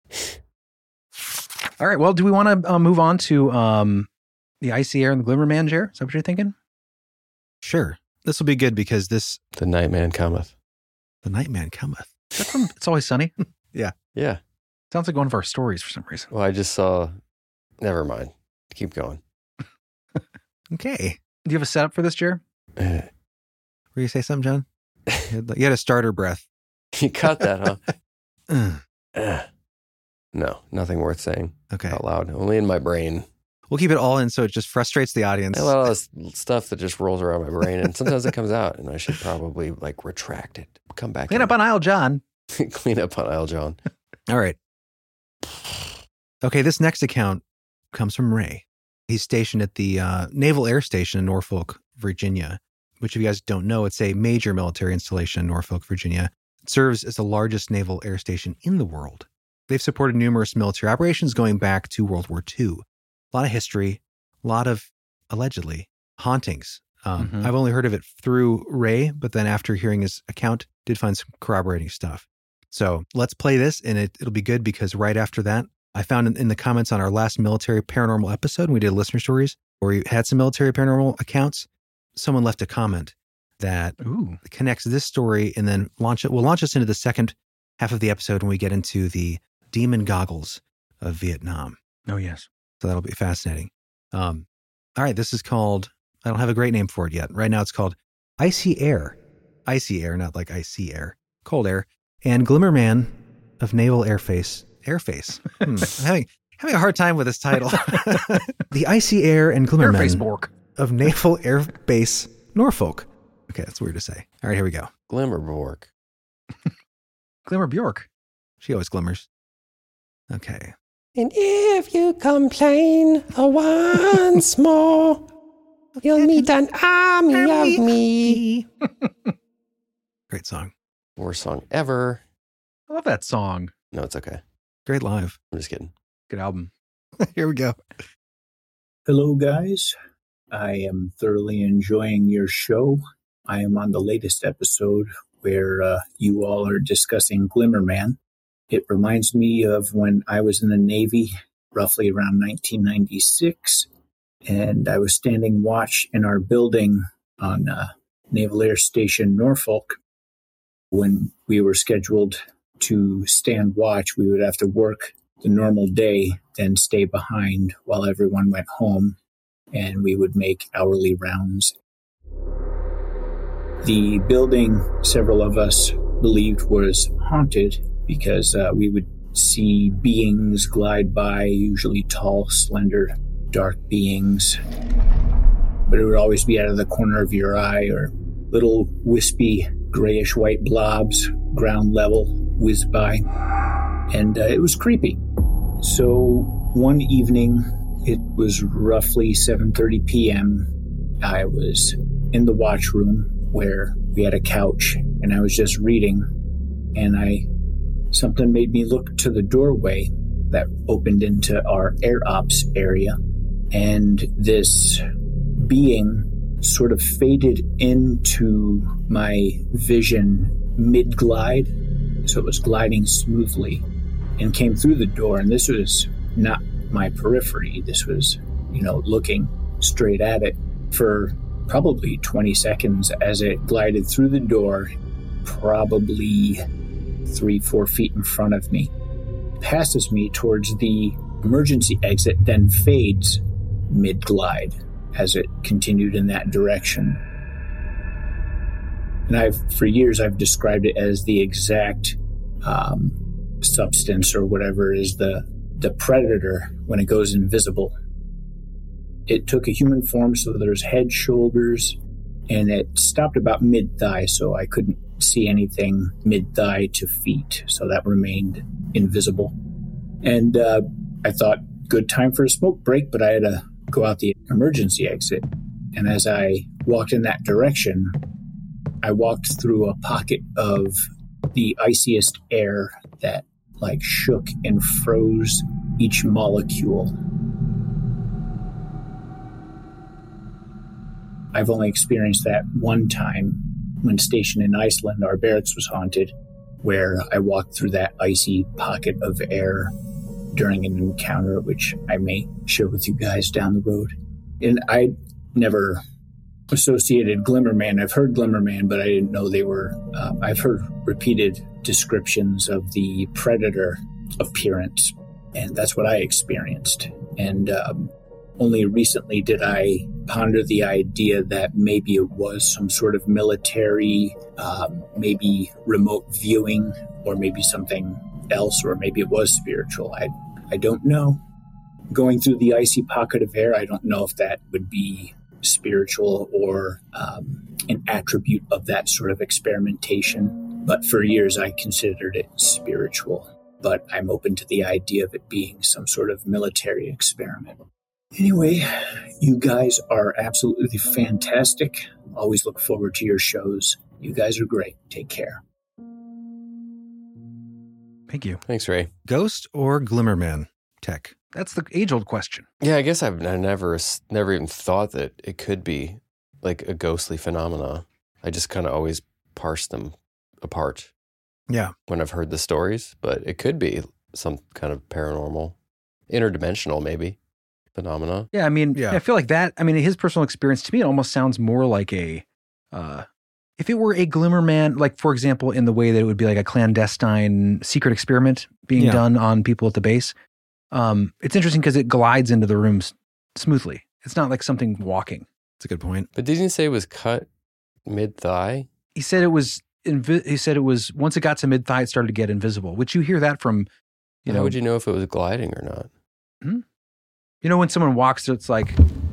All right. Well, do we want to uh, move on to, um, the Icy Air and the Glimmer Man, Jer? Is that what you're thinking? Sure. This will be good because this, The night man cometh. the Nightman cometh. Is that from It's Always Sunny? Yeah. Sounds like one of our stories for some reason. Well, I just saw, never mind. Keep going. Okay. Do you have a setup for this, Jer? Eh. Were you say something, John? You had, you had a starter breath. You got that, huh? Ugh. Eh. No, nothing worth saying Okay. out loud. Only in my brain. We'll keep it all in so it just frustrates the audience. I have a lot of s- stuff that just rolls around my brain, and sometimes it comes out, and I should probably like retract it. Come back. Clean in. up on aisle, John. Clean up on aisle, John. All right. Okay, this next account comes from Ray. He's stationed at the uh, Naval Air Station in Norfolk, Virginia, which if you guys don't know, it's a major military installation in Norfolk, Virginia. It serves as the largest naval air station in the world. They've supported numerous military operations going back to World War Two. A lot of history, a lot of, allegedly, hauntings. Um, Mhm. I've only heard of it through Ray, but then after hearing his account, did find some corroborating stuff. So let's play this, and it, it'll be good because right after that, I found in, in the comments on our last military paranormal episode, when we did listener stories, where we had some military paranormal accounts, someone left a comment that Ooh. connects this story and then launch it. We'll launch us into the second half of the episode when we get into the demon goggles of Vietnam. Oh, yes. So that'll be fascinating. Um, all right, this is called, I don't have a great name for it yet. Right now it's called Icy Air. Icy Air, not like icy air. Cold Air. And Glimmerman of Naval Airface. Airface. Hmm. I'm having, having a hard time with this title. The Icy Air and Glimmerman Airface Bork. of Naval Air Base, Norfolk. Okay, that's weird to say. All right, here we go. Glimmerbork. Glimmer Bjork. She always glimmers. Okay. And if you complain once more, you'll meet an army of me. Great song. Worst song ever. I love that song. No, it's okay. Great live. I'm just kidding. Good album. Here we go. Hello, guys. I am thoroughly enjoying your show. I am on the latest episode where uh, you all are discussing Glimmerman. It reminds me of when I was in the Navy, roughly around nineteen ninety-six, and I was standing watch in our building on uh, Naval Air Station Norfolk. When we were scheduled to stand watch, we would have to work the normal day, then stay behind while everyone went home, and we would make hourly rounds. The building, several of us believed, was haunted because uh, we would see beings glide by, usually tall, slender, dark beings. But it would always be out of the corner of your eye, or little wispy grayish-white blobs, ground level, whiz by. And uh, it was creepy. So one evening, it was roughly seven thirty p.m. I was in the watch room where we had a couch, and I was just reading, and I something made me look to the doorway that opened into our air ops area, and this being sort of faded into my vision mid-glide, so it was gliding smoothly, and came through the door, and this was not my periphery. This was, you know, looking straight at it for probably twenty seconds as it glided through the door, probably three, four feet in front of me, passes me towards the emergency exit, then fades mid-glide as it continued in that direction. And I've, for years, I've described it as the exact um, substance or whatever is the, the predator when it goes invisible. It took a human form, so there's head, shoulders, and it stopped about mid-thigh, so I couldn't see anything mid-thigh to feet, so that remained invisible. And uh, I thought, good time for a smoke break, but I had to go out the emergency exit. And as I walked in that direction, I walked through a pocket of the iciest air that like shook and froze each molecule. I've only experienced that one time when stationed in Iceland. Our barracks was haunted, where I walked through that icy pocket of air during an encounter, which I may share with you guys down the road. And I never associated Glimmerman. I've heard Glimmerman, but I didn't know they were, uh, I've heard repeated descriptions of the predator appearance, and that's what I experienced. And um, only recently did I ponder the idea that maybe it was some sort of military, um, maybe remote viewing, or maybe something else, or maybe it was spiritual. I, I don't know. Going through the icy pocket of air, I don't know if that would be spiritual or um, an attribute of that sort of experimentation. But for years, I considered it spiritual. But I'm open to the idea of it being some sort of military experiment. Anyway, you guys are absolutely fantastic. Always look forward to your shows. You guys are great. Take care. Thank you. Thanks, Ray. Ghost or Glimmerman tech? That's the age-old question. Yeah, I guess I've I never never even thought that it could be like a ghostly phenomena. I just kind of always parse them apart. Yeah. When I've heard the stories, but it could be some kind of paranormal, interdimensional maybe phenomena. Yeah, I mean, Yeah. I feel like that, I mean, his personal experience, to me, it almost sounds more like a, uh, if it were a Glimmerman, like for example, in the way that it would be like a clandestine secret experiment being Yeah. done on people at the base, um, it's interesting because it glides into the rooms smoothly. It's not like something walking. That's a good point. But didn't he say it was cut mid thigh? He said it was. Invi- he said it was once it got to mid thigh, it started to get invisible. Which you hear that from, you How know, would you know if it was gliding or not? Hmm? You know, when someone walks, it's like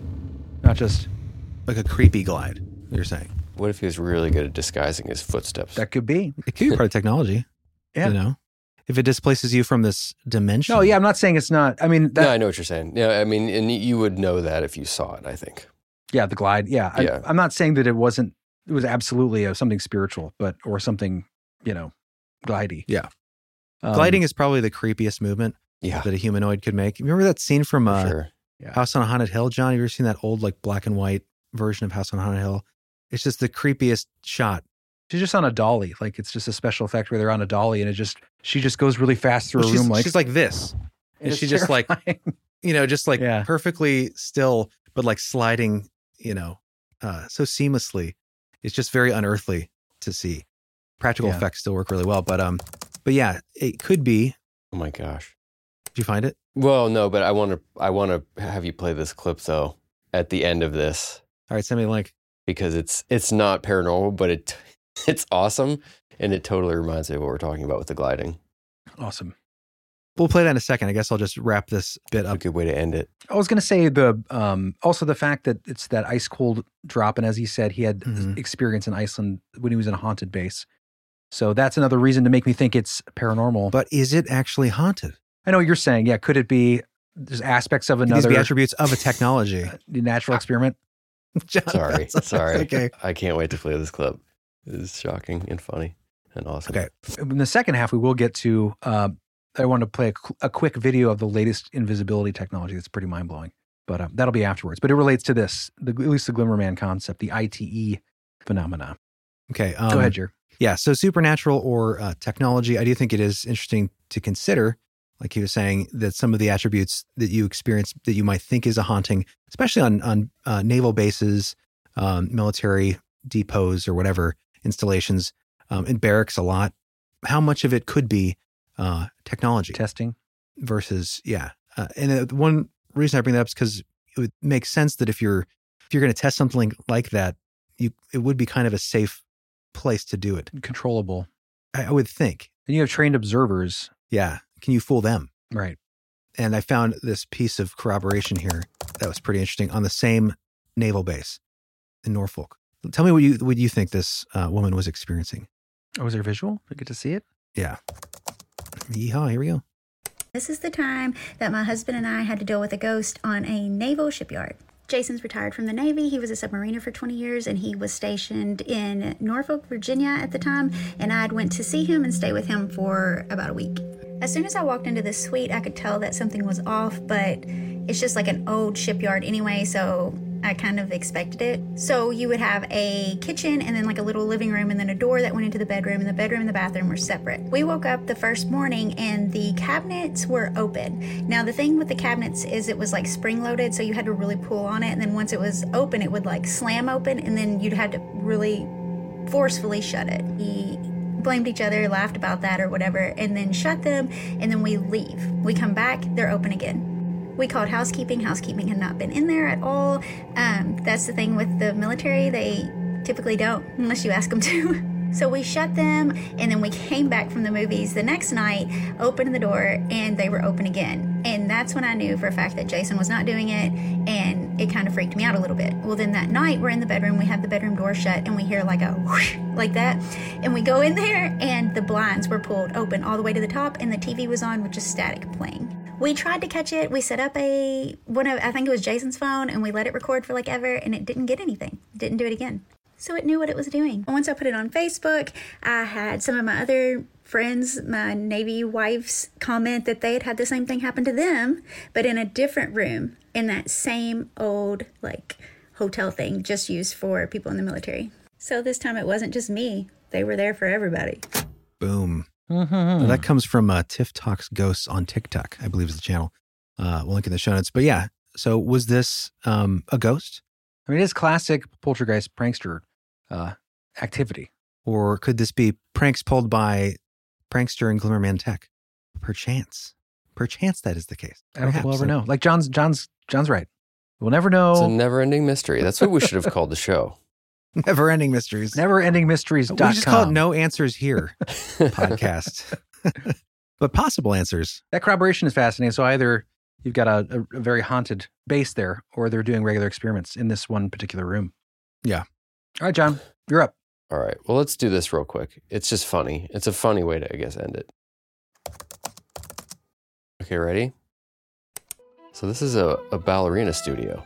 not just like a creepy glide. You're saying What if he was really good at disguising his footsteps? that could be. it could be part of technology. Yeah. You know, if it displaces you from this dimension. No, yeah, I'm not saying it's not. I mean, that, no, I know what you're saying. Yeah, I mean, and you would know that if you saw it, I think. yeah, the glide. Yeah, I, Yeah. I'm not saying that it wasn't. It was absolutely a, something spiritual, but or something, you know, glidey. Yeah. Um, Gliding is probably the creepiest movement Yeah, that a humanoid could make. Remember that scene from for uh, sure. Yeah. House on Haunted Hill, John? You ever seen that old like black and white version of House on Haunted Hill? It's just the creepiest shot. She's just on a dolly. Like it's just a special effect where they're on a dolly, and it just she just goes really fast through Well, a she's, room. Like she's like this. And it's she just like, terrifying. you know, just like Yeah. perfectly still, but like sliding, you know, uh, so seamlessly. It's just very unearthly to see. Practical Yeah. effects still work really well, but um, but yeah, it could be. Oh my gosh. Did you find it? Well, no, but I want to. I want to have you play this clip though at the end of this All right, send me a link. because it's it's not paranormal, but it it's awesome and it totally reminds me of what we're talking about with the gliding. Awesome. We'll play that in a second. I guess I'll just wrap this bit A up. good way to end it. I was going to say the um, also the fact that it's that ice cold drop, and as he said, he had Mhm. experience in Iceland when he was in a haunted base. So that's another reason to make me think it's paranormal. But is it actually haunted? I know what you're saying. Yeah, could it be? There's aspects of Could these another be attributes of a technology? natural experiment. John, Sorry, that's- sorry. Okay. I can't wait to play this clip. It is shocking and funny and awesome. Okay. In the second half, we will get to. Uh, I want to play a, qu- a quick video of the latest invisibility technology. That's pretty mind blowing, but uh, that'll be afterwards. But it relates to this, the, at least the Glimmerman concept, the I T E phenomena. Okay. Um, Go ahead, Jer. Yeah. So supernatural or uh, technology, I do think it is interesting to consider, like he was saying, that some of the attributes that you experience that you might think is a haunting, especially on, on uh, naval bases, um, military depots or whatever installations, um, in barracks a lot, how much of it could be uh, technology Testing. versus, yeah. Uh, and uh, one reason I bring that up is because it would make sense that if you're, if you're going to test something like that, you, it would be kind of a safe place to do it. Controllable. I, I would think. And you have trained observers. Yeah. Can you fool them? Right. And I found this piece of corroboration here that was pretty interesting on the same naval base in Norfolk. Tell me what you what you think this uh, woman was experiencing. Oh, was there visual? I get to see it? Yeah. Yeehaw, here we go. This is the time that my husband and I had to deal with a ghost on a naval shipyard. Jason's retired from the Navy. He was a submariner for twenty years, and he was stationed in Norfolk, Virginia at the time, and I'd went to see him and stay with him for about a week. As soon as I walked into this suite, I could tell that something was off, but it's just like an old shipyard anyway, so I kind of expected it. So you would have a kitchen and then like a little living room and then a door that went into the bedroom, and the bedroom and the bathroom were separate. We woke up the first morning and the cabinets were open. Now the thing with the cabinets is it was like spring loaded, so you had to really pull on it, and then once it was open it would like slam open, and then you'd had to really forcefully shut it. We blamed each other, laughed about that or whatever, and then shut them, and then we leave. We come back, they're open again. We called housekeeping. Housekeeping had not been in there at all. Um, that's the thing with the military. They typically don't unless you ask them to. So we shut them, and then we came back from the movies the next night, opened the door, and they were open again. And that's when I knew for a fact that Jason was not doing it, and it kind of freaked me out a little bit. Well, then that night we're in the bedroom, we have the bedroom door shut, and we hear like a whoosh, like that. And we go in there, and the blinds were pulled open all the way to the top, and the T V was on with just static playing. We tried to catch it. We set up a, one of, I think it was Jason's phone, and we let it record for like ever, and it didn't get anything. It didn't do it again. So it knew what it was doing. Once I put it on Facebook, I had some of my other friends, my Navy wives, comment that they had had the same thing happen to them, but in a different room, in that same old, like, hotel thing just used for people in the military. So this time it wasn't just me. They were there for everybody. Boom. Mm-hmm. Now, that comes from uh, Tiff Talks Ghosts on TikTok, I believe is the channel. Uh, we'll link in the show notes. But yeah, so was this um, a ghost? I mean, it is classic poltergeist prankster uh, activity. Or could this be pranks pulled by prankster and Glimmerman tech? Perchance. Perchance that is the case. I don't think we'll Perhaps. ever know. Like John's, John's, John's right. We'll never know. It's a never-ending mystery. That's what we should have called the show. Never ending mysteries. never ending mysteries. We just call it No Answers Here podcast. But possible answers. That corroboration is fascinating. So either you've got a, a, a very haunted base there, or they're doing regular experiments in this one particular room. Yeah. All right, John, you're up. All right. Well, let's do this real quick. It's just funny. It's a funny way to, I guess, end it. Okay, ready? So this is a, a ballerina studio.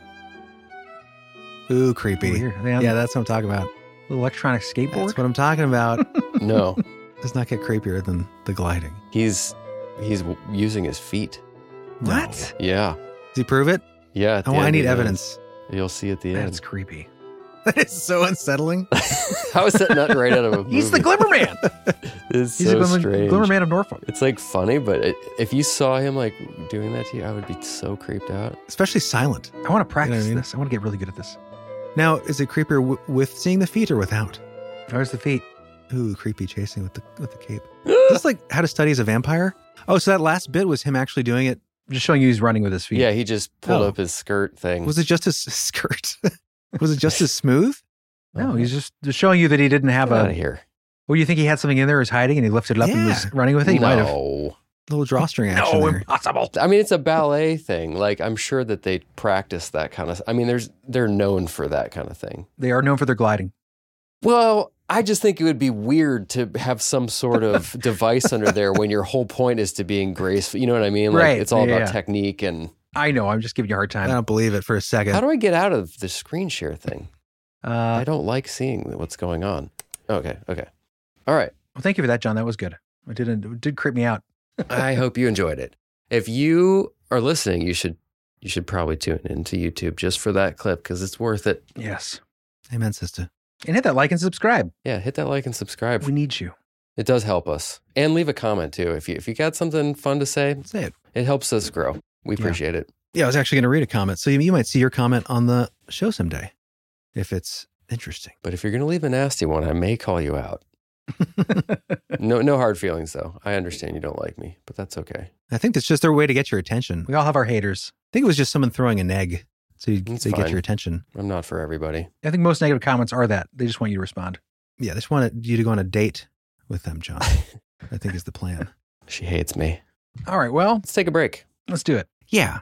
Ooh, creepy. Weird. Yeah, Yeah, that's what I'm talking about. little electronic skateboard. That's what I'm talking about. No, Does not get creepier than the gliding. he's he's w- using his feet. What? Yeah, Does he prove it? yeah. at I, the want, I end need he does. evidence. You'll see at the That's end. creepy. That is so unsettling. How is that not right out of a movie? He's the Glimmer Man. It's He's so the Glimmer, strange. Glimmer Man of Norfolk. It's like funny, but it, if you saw him like doing that to you, I would be so creeped out. Especially silent. I want to practice You know what I mean? this. I want to get really good at this. Now, is it creepier w- with seeing the feet or without? There's the feet. Ooh, creepy chasing with the with the cape. Is this like How to Study as a Vampire? Oh, so that last bit was him actually doing it. Just showing you he's running with his feet. Yeah, he just pulled Oh. up his skirt thing. Was it just his skirt? Was it just as smooth? No, he's just, just showing you that he didn't have Get a. out of here. Well, you think he had something in there, was hiding, and he lifted it up and was Yeah. running with it? He might have. No. Little drawstring action No, there. impossible. I mean, it's a ballet thing. Like, I'm sure that they practice that kind of. I mean, there's they're known for that kind of thing. They are known for their gliding. Well, I just think it would be weird to have some sort of device under there when your whole point is to being graceful. You know what I mean? Like, Right. it's all Yeah, about yeah. technique and. I know. I'm just giving you a hard I time. don't believe it for a second. How do I get out of the screen share thing? I Uh, don't like seeing what's going on. Okay, okay. All right. well, thank you for that, John. That was good. It didn't. It did creep me out. I hope you enjoyed it. If you are listening, you should you should probably tune into YouTube just for that clip because it's worth it. Yes. Amen, sister. And hit that like and subscribe. Yeah, hit that like and subscribe. We need you. It does help us. And leave a comment too. If you if you got something fun to say, Say it. it helps us grow. We Yeah. appreciate it. Yeah, I was actually going to read a comment. So you, you might see your comment on the show someday if it's interesting. But if you're gonna leave a nasty one, I may call you out. No no hard feelings though. I understand you don't like me, but that's okay. I think that's just their way to get your attention. We all have our haters. I think it was just someone throwing an egg so you, It's they get fine. your attention. I'm not for everybody. I think most negative comments are that. They just want you to respond. Yeah, they just want you to go on a date with them, John. I think is the plan. She hates me. All right. Well, Let's take a break. let's do it. Yeah.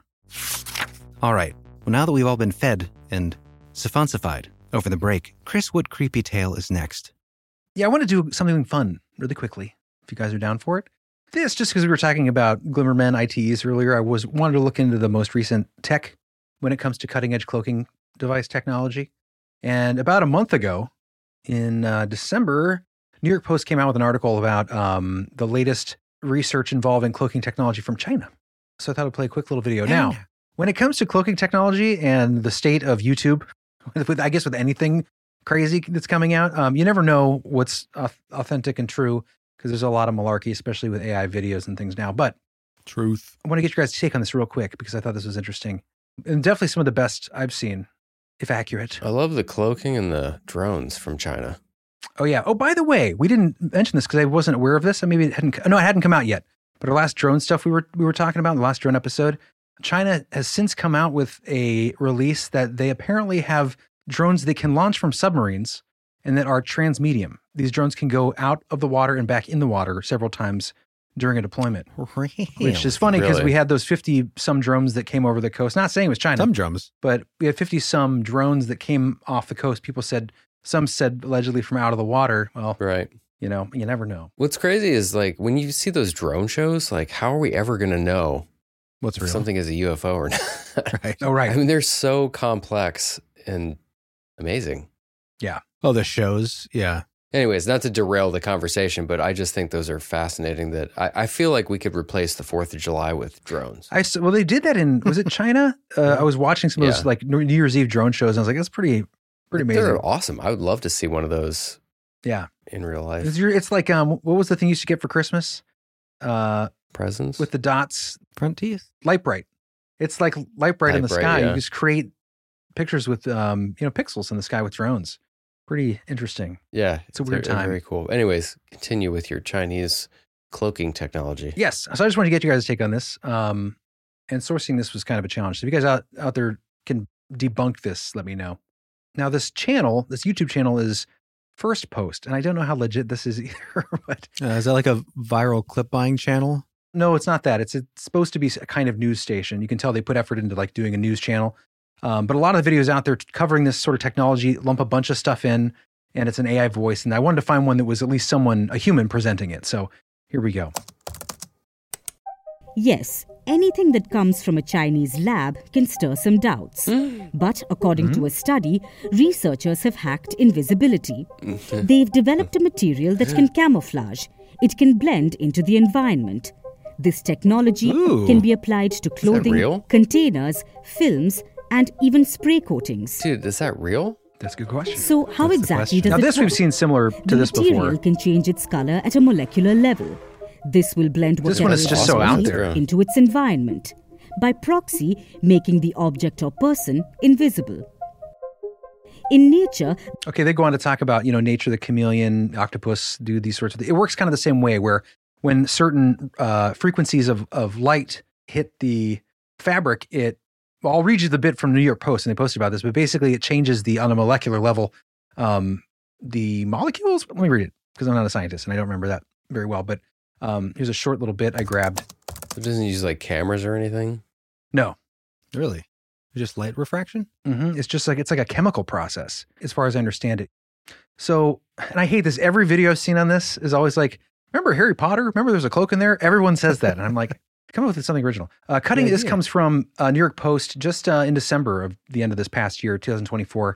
All right. Well, now that we've all been fed and suffunsified over the break, Chris, what creepy tale is next? Yeah, I want to do something fun really quickly, if you guys are down for it. This, just because we were talking about Glimmerman I T Es earlier, I was wanted to look into the most recent tech when it comes to cutting edge cloaking device technology. And about a month ago, in uh, December, New York Post came out with an article about um, the latest research involving cloaking technology from China. So I thought I'd play a quick little video. Now, when it comes to cloaking technology and the state of YouTube, with I guess with anything crazy that's coming out, um, you never know what's au- authentic and true because there's a lot of malarkey, especially with A I videos and things now. But Truth. I want to get your guys' take on this real quick because I thought this was interesting and definitely some of the best I've seen, if accurate. I love the cloaking and the drones from China. Oh yeah. Oh, by the way, we didn't mention this because I wasn't aware of this. I maybe it hadn't. No, it hadn't come out yet. But our last drone stuff we were we were talking about in the last drone episode, China has since come out with a release that they apparently have drones that can launch from submarines and that are transmedium. These drones can go out of the water and back in the water several times during a deployment, which is funny because Really? we had those fifty some drones that came over the coast. Not saying it was China, Some drums. but we had fifty some drones that came off the coast. People said, some said allegedly from out of the water. Well, Right. you know, you never know. What's crazy is like when you see those drone shows, like how are we ever going to know What's if real? something is a U F O or not? Right. Oh, right. I mean, they're so complex and amazing. Oh, the shows. Yeah. Anyways, not to derail the conversation, but I just think those are fascinating that I, I feel like we could replace the fourth of July with drones. I s- well, they did that in was it China? Uh, I was watching some of those Yeah. like New Year's Eve drone shows, and I was like, that's pretty, pretty amazing. They're awesome. I would love to see one of those Yeah, in real life. it's, your, it's like um, what was the thing you used to get for Christmas? Uh, Presents? with the dots, Front teeth. light bright. It's like light bright in the Light bright, sky. yeah. You just create pictures with um, you know, pixels in the sky with drones. Pretty interesting. Yeah. It's a weird very, time. Very cool. Anyways, continue with your Chinese cloaking technology. Yes. So I just wanted to get you guys' take on this. Um, and sourcing this was kind of a challenge. So if you guys out, out there can debunk this, let me know. Now, this channel, this YouTube channel is First Post, and I don't know how legit this is either. But Uh, is that like a viral clip buying channel? no, it's not that. It's, it's supposed to be a kind of news station. You can tell they put effort into like doing a news channel. Um, but a lot of the videos out there covering this sort of technology lump a bunch of stuff in, and it's an A I voice. And I wanted to find one that was at least someone, a human, presenting it. So here we go. Yes, anything that comes from a Chinese lab can stir some doubts. But according Mm-hmm. to a study, researchers have hacked invisibility. They've developed a material that can camouflage. It can blend into the environment. This technology Ooh. can be applied to that clothing, real? containers, films, and even spray coatings. Dude, is that real? That's a good question. So how That's the exactly question. does Now, it this we've work? seen similar to the this material before. can change its color at a molecular level. This will blend This whatever one is just so out light there. into its environment, by proxy making the object or person invisible. In nature, Okay, they go on to talk about, you know, nature, the chameleon, octopus, do these sorts of things. It works kind of the same way where when certain uh, frequencies of, of light hit the fabric, it, well, I'll read you the bit from New York Post, and they posted about this, but basically it changes the, on a molecular level, um, the molecules. Let me read it because I'm not a scientist and I don't remember that very well, but um, here's a short little bit I grabbed. It doesn't use like cameras or anything? No. Really? Just light refraction? Mm-hmm. It's just like, it's like a chemical process, as far as I understand it. So, and I hate this. Every video I've seen on this is always like, remember Harry Potter? Remember there's a cloak in there? Everyone says that. And I'm like, come up with something original. Uh, cutting, Good this idea. comes from uh, New York Post just uh, in December of the end of this past year, two thousand twenty-four.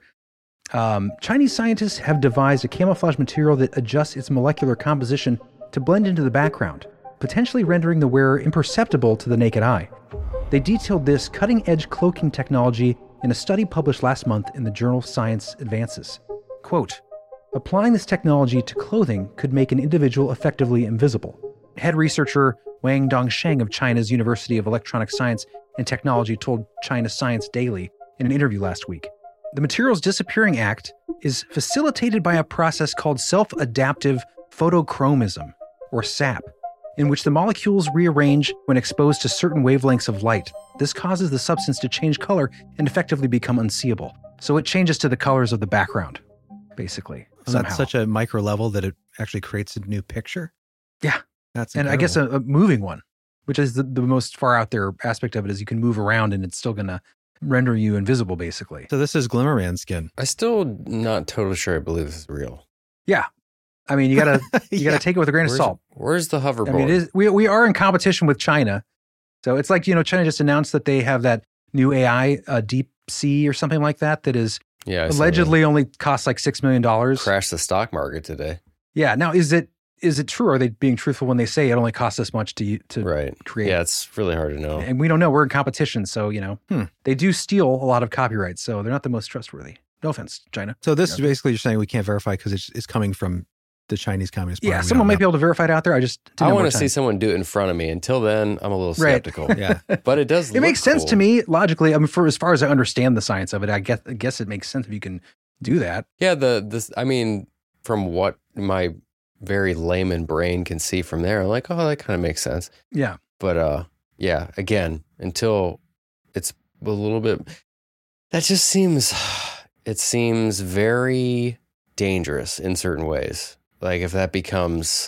Um, Chinese scientists have devised a camouflage material that adjusts its molecular composition to blend into the background, potentially rendering the wearer imperceptible to the naked eye. They detailed this cutting-edge cloaking technology in a study published last month in the journal Science Advances. Quote, applying this technology to clothing could make an individual effectively invisible. Head researcher Wang Dongsheng of China's University of Electronic Science and Technology told China Science Daily in an interview last week. The material's disappearing act is facilitated by a process called self-adaptive photochromism, or S A P, in which the molecules rearrange when exposed to certain wavelengths of light. This causes the substance to change color and effectively become unseeable. So it changes to the colors of the background, basically. And somehow. that's such a micro level that it actually creates a new picture? Yeah. That's And I guess a, incredible. a moving one, which is the, the most far out there aspect of it, is you can move around and it's still going to render you invisible, basically. So this is Glimmerman skin. I still not totally sure I believe this is real. Yeah. I mean, you gotta you Yeah. gotta take it with a grain Where's, of salt. where's the hoverboard? I mean, it is, we we are in competition with China, so it's like, you know, China just announced that they have that new A I, uh, Deep Sea or something like that, that is yeah, I saw allegedly only costs like six million that. dollars. Crashed the stock market today. Yeah. Now, is it is it true? Are they being truthful when they say it only costs this much to to Right. create? Yeah, it's really hard to know. And we don't know. We're in competition, so you know Hmm. they do steal a lot of copyrights, so they're not the most trustworthy. No offense, China. So this is basically you're saying we can't verify because it's, it's coming from the Chinese Communist Party. Yeah, We someone don't might know. be able to verify it out there. I just didn't I have want more to time. see someone do it in front of me. Until then, I'm a little Right. skeptical. Yeah. But it does It look makes sense cool. to me logically. I mean, for as far as I understand the science of it, I guess I guess it makes sense if you can do that. Yeah, the this I mean, from what my very layman brain can see from there, I'm like, oh, that kind of makes sense. Yeah. But uh yeah, again, until it's a little bit that just seems it seems very dangerous in certain ways. Like if that becomes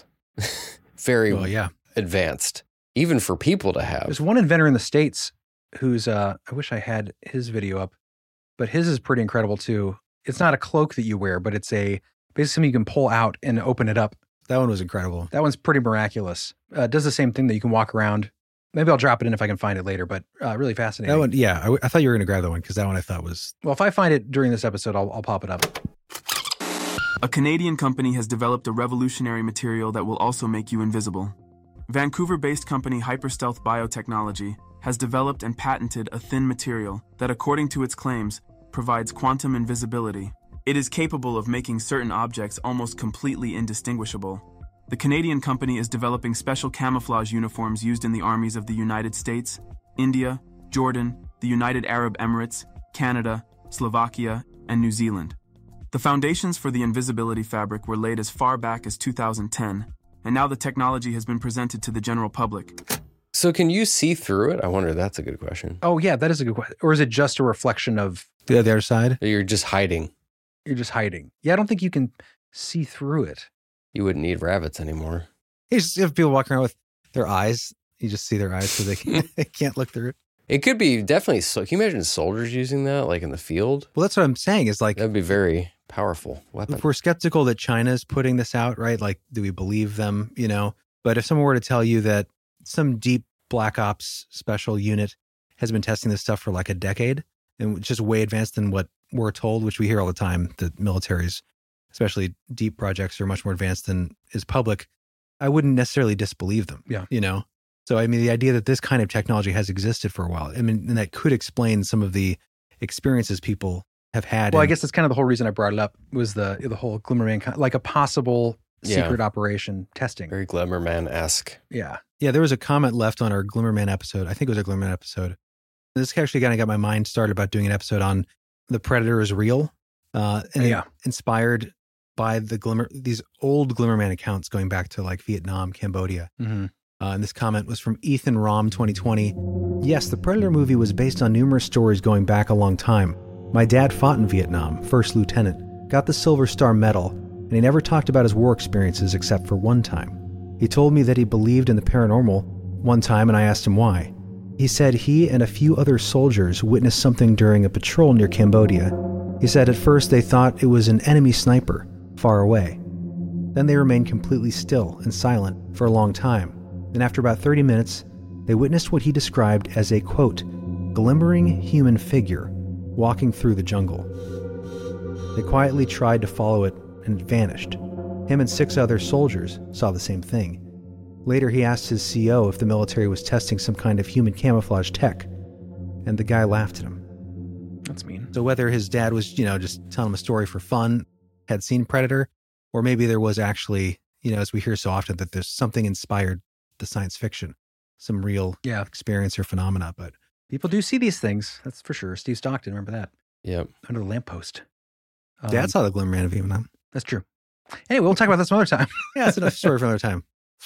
very Well, yeah. advanced, even for people to have. There's one inventor in the States who's, uh, I wish I had his video up, but his is pretty incredible too. It's not a cloak that you wear, but it's a basically something you can pull out and open it up. That one was incredible. That one's pretty miraculous. Uh, it does the same thing that you can walk around. Maybe I'll drop it in if I can find it later, but uh, really fascinating. That one, yeah. I, w- I thought you were going to grab that one because that one I thought was. Well, if I find it during this episode, I'll, I'll pop it up. A Canadian company has developed a revolutionary material that will also make you invisible. Vancouver-based company Hyperstealth Biotechnology has developed and patented a thin material that, according to its claims, provides quantum invisibility. It is capable of making certain objects almost completely indistinguishable. The Canadian company is developing special camouflage uniforms used in the armies of the United States, India, Jordan, the United Arab Emirates, Canada, Slovakia, and New Zealand. The foundations for the invisibility fabric were laid as far back as two thousand ten, and now the technology has been presented to the general public. So can you see through it? I wonder, that's a good question. Oh, yeah, that is a good question. Or is it just a reflection of... The other side? You're just hiding. You're just hiding. Yeah, I don't think you can see through it. You wouldn't need rabbits anymore. You just have people walking around with their eyes. You just see their eyes so they, can, they can't look through it. It could be definitely... So, can you imagine soldiers using that, like in the field? Well, that's what I'm saying is like... That'd be very powerful weapon. If we're skeptical that China's putting this out, right? Like, do we believe them, you know? But if someone were to tell you that some deep Black Ops special unit has been testing this stuff for like a decade and just way advanced than what we're told, which we hear all the time, that militaries, especially deep projects, are much more advanced than is public, I wouldn't necessarily disbelieve them. Yeah. You know? So, I mean, the idea that this kind of technology has existed for a while, I mean, and that could explain some of the experiences people have had. Well, in, I guess that's kind of the whole reason I brought it up was the the whole Glimmerman, like a possible Yeah. secret operation testing. Very Glimmerman-esque. Yeah. Yeah, there was a comment left on our Glimmerman episode. I think it was a Glimmerman episode. This actually kind of got my mind started about doing an episode on The Predator is Real. Uh, and Yeah. inspired by the Glimmer, these old Glimmerman accounts going back to like Vietnam, Cambodia. Mm-hmm. Uh, and this comment was from Ethan Rom twenty twenty. Yes, the Predator movie was based on numerous stories going back a long time. My dad fought in Vietnam, first lieutenant, got the Silver Star Medal, and he never talked about his war experiences except for one time. He told me that he believed in the paranormal one time, and I asked him why. He said he and a few other soldiers witnessed something during a patrol near Cambodia. He said at first they thought it was an enemy sniper, far away. Then they remained completely still and silent for a long time. And after about thirty minutes, they witnessed what he described as a, quote, glimmering human figure walking through the jungle. They quietly tried to follow it, and it vanished. Him and six other soldiers saw the same thing. Later, he asked his C O if the military was testing some kind of human camouflage tech, and the guy laughed at him. That's mean. So whether his dad was, you know, just telling him a story for fun, had seen Predator, or maybe there was actually, you know, as we hear so often, that there's something inspired the science fiction, some real yeah. experience or phenomena. But people do see these things, that's for sure. Steve Stockton, remember that? Yep. Under the lamppost. Um, Dad saw the Glimmerman of Vietnam. That's true. Anyway, we'll talk about this some other time. Yeah, that's enough story for another time.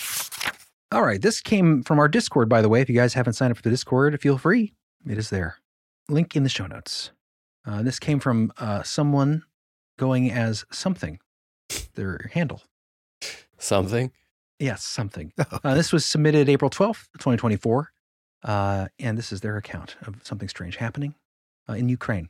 All right. This came from our Discord, by the way. If you guys haven't signed up for the Discord, feel free. It is there. Link in the show notes. Uh, this came from uh, someone going as something, their handle. Something? Yes, something. Uh, this was submitted April twelfth, twenty twenty-four. Uh, and this is their account of something strange happening uh, in Ukraine.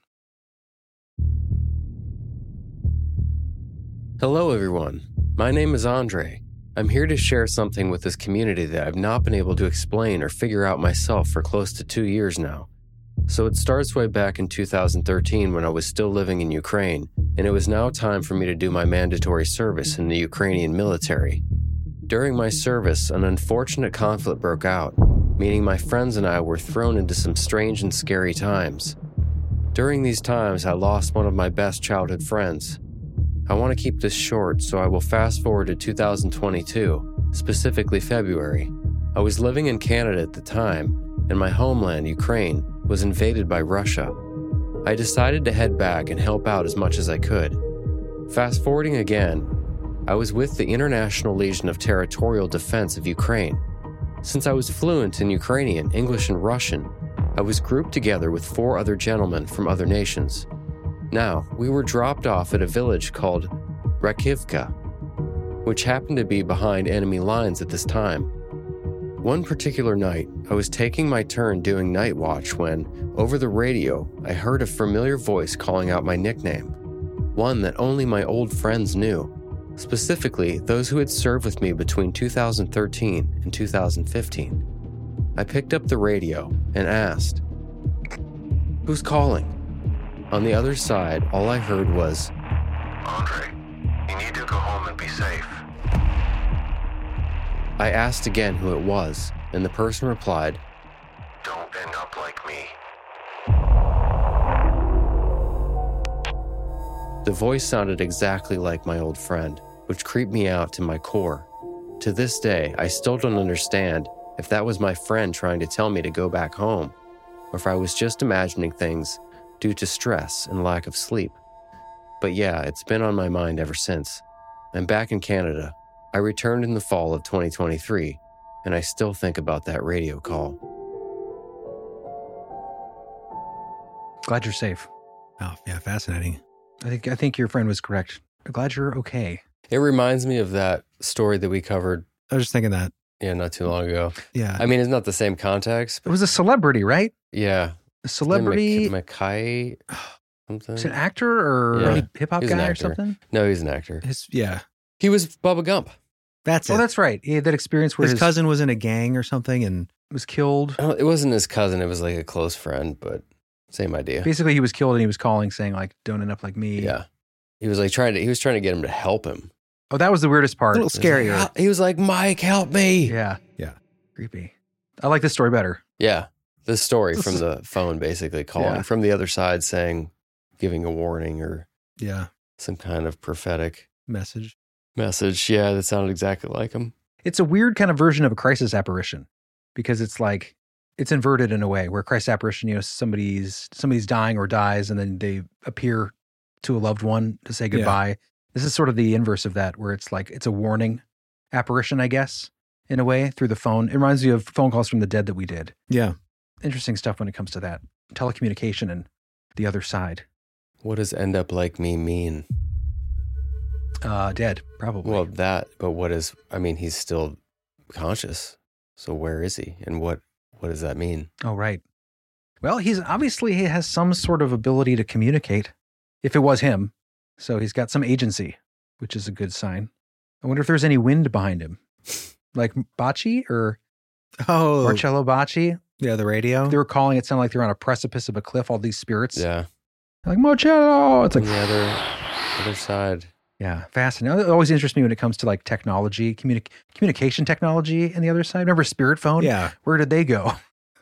Hello, everyone. My name is Andre. I'm here to share something with this community that I've not been able to explain or figure out myself for close to two years now. So it starts way back in two thousand thirteen when I was still living in Ukraine, and it was now time for me to do my mandatory service in the Ukrainian military. During my service, an unfortunate conflict broke out, meaning my friends and I were thrown into some strange and scary times. During these times, I lost one of my best childhood friends. I want to keep this short, so I will fast forward to two thousand twenty-two, specifically February. I was living in Canada at the time, and my homeland, Ukraine, was invaded by Russia. I decided to head back and help out as much as I could. Fast forwarding again, I was with the International Legion of Territorial Defense of Ukraine. Since I was fluent in Ukrainian, English, and Russian, I was grouped together with four other gentlemen from other nations. Now, we were dropped off at a village called Rakivka, which happened to be behind enemy lines at this time. One particular night, I was taking my turn doing night watch when, over the radio, I heard a familiar voice calling out my nickname, one that only my old friends knew, specifically those who had served with me between two thousand thirteen and two thousand fifteen. I picked up the radio and asked, "Who's calling?" On the other side, all I heard was, "Andre, you need to go home and be safe." I asked again who it was, and the person replied, "Don't end up like me." The voice sounded exactly like my old friend, which creeped me out to my core. To this day, I still don't understand if that was my friend trying to tell me to go back home, or if I was just imagining things due to stress and lack of sleep. But yeah, it's been on my mind ever since. I'm back in Canada. I returned in the fall of twenty twenty-three, and I still think about that radio call. Glad you're safe. Oh, yeah, fascinating. I think I think your friend was correct. I'm glad you're okay. It reminds me of that story that we covered. I was just thinking that. Yeah, not too long ago. Yeah. I mean, it's not the same context. It was a celebrity, right? Yeah. A celebrity. Mackay something. Is it an actor or Yeah. a hip hop He's an guy or actor. something? No, he's an actor. His, yeah. He was Bubba Gump. That's Oh, it. that's right. He had that experience where his, his, cousin was in a gang or something and was killed. Oh, it wasn't his cousin. It was like a close friend, but same idea. Basically, he was killed and he was calling saying, like, don't end up like me. Yeah. He was like trying to, he was trying to get him to help him. Oh, that was the weirdest part. a little scarier. Like, he was like, Mike, help me. Yeah. Yeah. Creepy. I like this story better. Yeah. The story from the phone basically calling Yeah. from the other side saying, giving a warning or yeah, some kind of prophetic message. message. Yeah, that sounded exactly like him. It's a weird kind of version of a crisis apparition because it's like, it's inverted in a way where crisis apparition, you know, somebody's somebody's dying or dies and then they appear to a loved one to say goodbye. Yeah. This is sort of the inverse of that, where it's like, it's a warning apparition, I guess, in a way, through the phone. It reminds me of phone calls from the dead that we did. Yeah. Interesting stuff when it comes to that. Telecommunication and the other side. What does end up like me mean? Uh, dead, probably. Well, that, but what is, I mean, he's still conscious. So where is he? And what, what does that mean? Oh, right. Well, he's obviously, he has some sort of ability to communicate, if it was him. So he's got some agency, which is a good sign. I wonder if there's any wind behind him. Like Bacci or oh, Marcello Bacci. Yeah, the radio. They were calling it sounded like they're on a precipice of a cliff, all these spirits. Yeah. Like, Marcello! It's like... On the other, other side. Yeah, fascinating. It always interests me when it comes to like technology, communi- communication technology and the other side. Remember Spirit Phone? Yeah. Where did they go?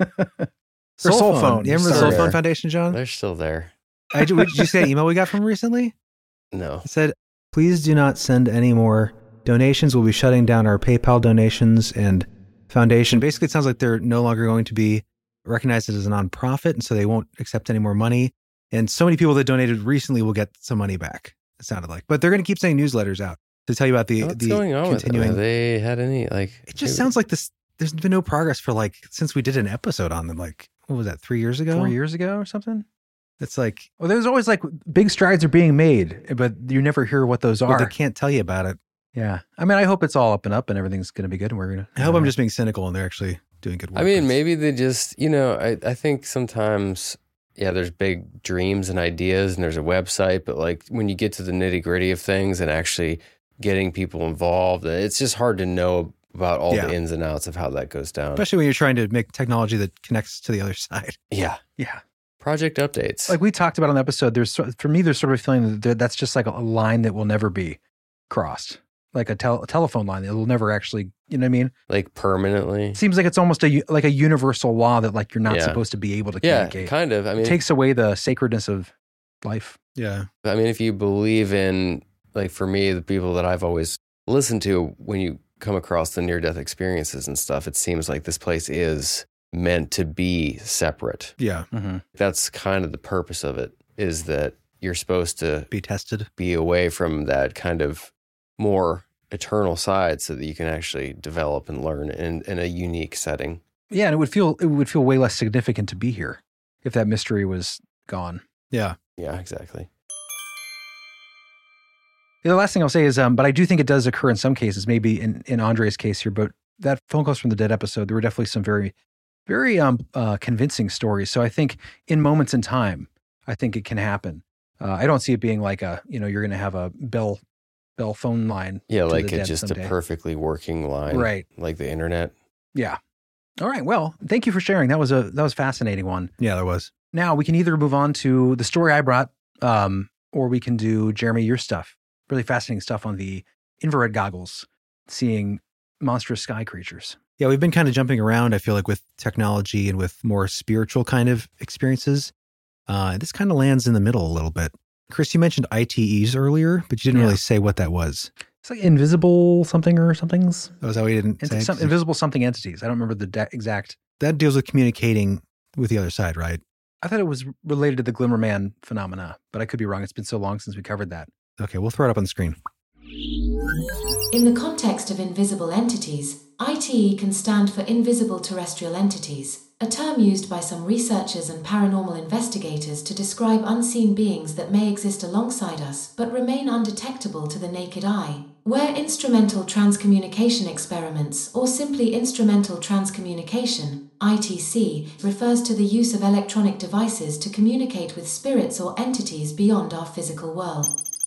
Soul, Soul phone. Phone. You remember the Still Soul Phone there. Foundation, John? They're still there. I, did you see that email we got from recently? No. It said, please do not send any more donations. We'll be shutting down our PayPal donations and foundation. Basically, it sounds like they're no longer going to be recognized as a nonprofit, and so they won't accept any more money. And so many people that donated recently will get some money back, it sounded like. But they're going to keep sending newsletters out to tell you about the, What's the going on continuing. with them? Have they had any, like... It just sounds like this. There's been no progress for like, since we did an episode on them, like, what was that, three years ago? Four years ago or something? It's like... Well, there's always like big strides are being made, but you never hear what those are. Well, they can't tell you about it. Yeah. I mean, I hope it's all up and up and everything's going to be good. And we're going to... I hope I'm just being cynical and they're actually doing good work. I mean, maybe they just, you know, I, I think sometimes, yeah, there's big dreams and ideas and there's a website, but like when you get to the nitty gritty of things and actually getting people involved, it's just hard to know about all Yeah. the ins and outs of how that goes down. Especially when you're trying to make technology that connects to the other side. Yeah. Yeah. Project updates. Like we talked about on the episode, there's so- for me, there's sort of a feeling that there- that's just like a, a line that will never be crossed. Like a, tel- a telephone line. It'll never actually, you know what I mean? Like permanently. It seems like it's almost a u- like a universal law that like you're not Yeah. supposed to be able to Yeah, communicate. kind of. I mean, it takes away the sacredness of life. Yeah. I mean, if you believe in, like for me, the people that I've always listened to, when you come across the near-death experiences and stuff, it seems like this place is meant to be separate. Yeah. Mm-hmm. That's kind of the purpose of it, is that you're supposed to be tested, be away from that kind of more eternal side so that you can actually develop and learn in, in a unique setting. Yeah, and it would feel it would feel way less significant to be here if that mystery was gone. Yeah. Yeah, exactly. The last thing I'll say is, um, but I do think it does occur in some cases, maybe in, in Andre's case here, but that phone calls from the dead episode, there were definitely some very, very um, uh, convincing stories. So I think in moments in time, I think it can happen. Uh, I don't see it being like a, you know, you're going to have a bell, bell phone line. Yeah, to like the it's dead just someday. a perfectly working line. Right. Like the internet. Yeah. All right. Well, thank you for sharing. That was a, that was a fascinating one. Yeah, there was. Now we can either move on to the story I brought, um, or we can do, Jeremy, your stuff. Really fascinating stuff on the infrared goggles, seeing monstrous sky creatures. Yeah, we've been kind of jumping around, I feel like, with technology and with more spiritual kind of experiences. Uh, this kind of lands in the middle a little bit. Chris, you mentioned I T Es earlier, but you didn't Yeah. really say what that was. It's like invisible something or somethings. Oh, is that what you didn't Ent- say? some, invisible something entities. I don't remember the de- exact. That deals with communicating with the other side, right? I thought it was related to the Glimmerman phenomena, but I could be wrong. It's been so long since we covered that. Okay, we'll throw it up on the screen. In the context of invisible entities, I T E can stand for Invisible Terrestrial Entities, a term used by some researchers and paranormal investigators to describe unseen beings that may exist alongside us but remain undetectable to the naked eye. Where instrumental transcommunication experiments, or simply instrumental transcommunication, I T C, refers to the use of electronic devices to communicate with spirits or entities beyond our physical world.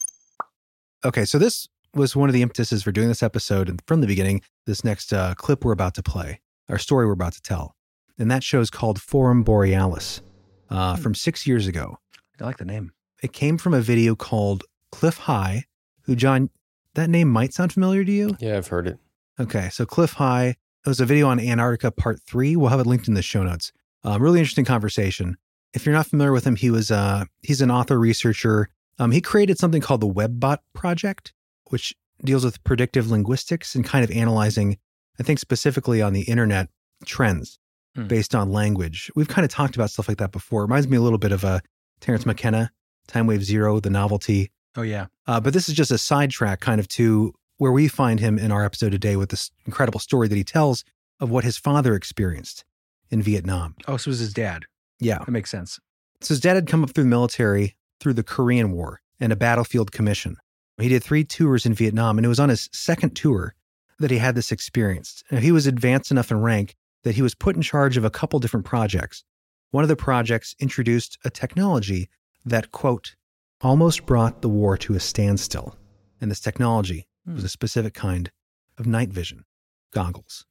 Okay, so this was one of the impetuses for doing this episode, and from the beginning, this next uh, clip we're about to play, our story we're about to tell. And that show is called Forum Borealis, uh, from six years ago. I like the name. It came from a video called Cliff High, who, John, that name might sound familiar to you? Yeah, I've heard it. Okay, so Cliff High, it was a video on Antarctica Part three. We'll have it linked in the show notes. Uh, really interesting conversation. If you're not familiar with him, he was uh, he's an author, researcher. Um, he created something called the WebBot Project, which deals with predictive linguistics and kind of analyzing, I think specifically on the internet, trends hmm. based on language. We've kind of talked about stuff like that before. It reminds me a little bit of uh, Terrence McKenna, Time Wave Zero, The Novelty. Oh, yeah. Uh, but this is just a sidetrack kind of to where we find him in our episode today with this incredible story that he tells of what his father experienced in Vietnam. Oh, so it was his dad. Yeah. That makes sense. So his dad had come up through the military through the Korean War and a battlefield commission. He did three tours in Vietnam, and it was on his second tour that he had this experience. Now, he was advanced enough in rank that he was put in charge of a couple different projects. One of the projects introduced a technology that, quote, almost brought the war to a standstill. And this technology hmm. was a specific kind of night vision goggles.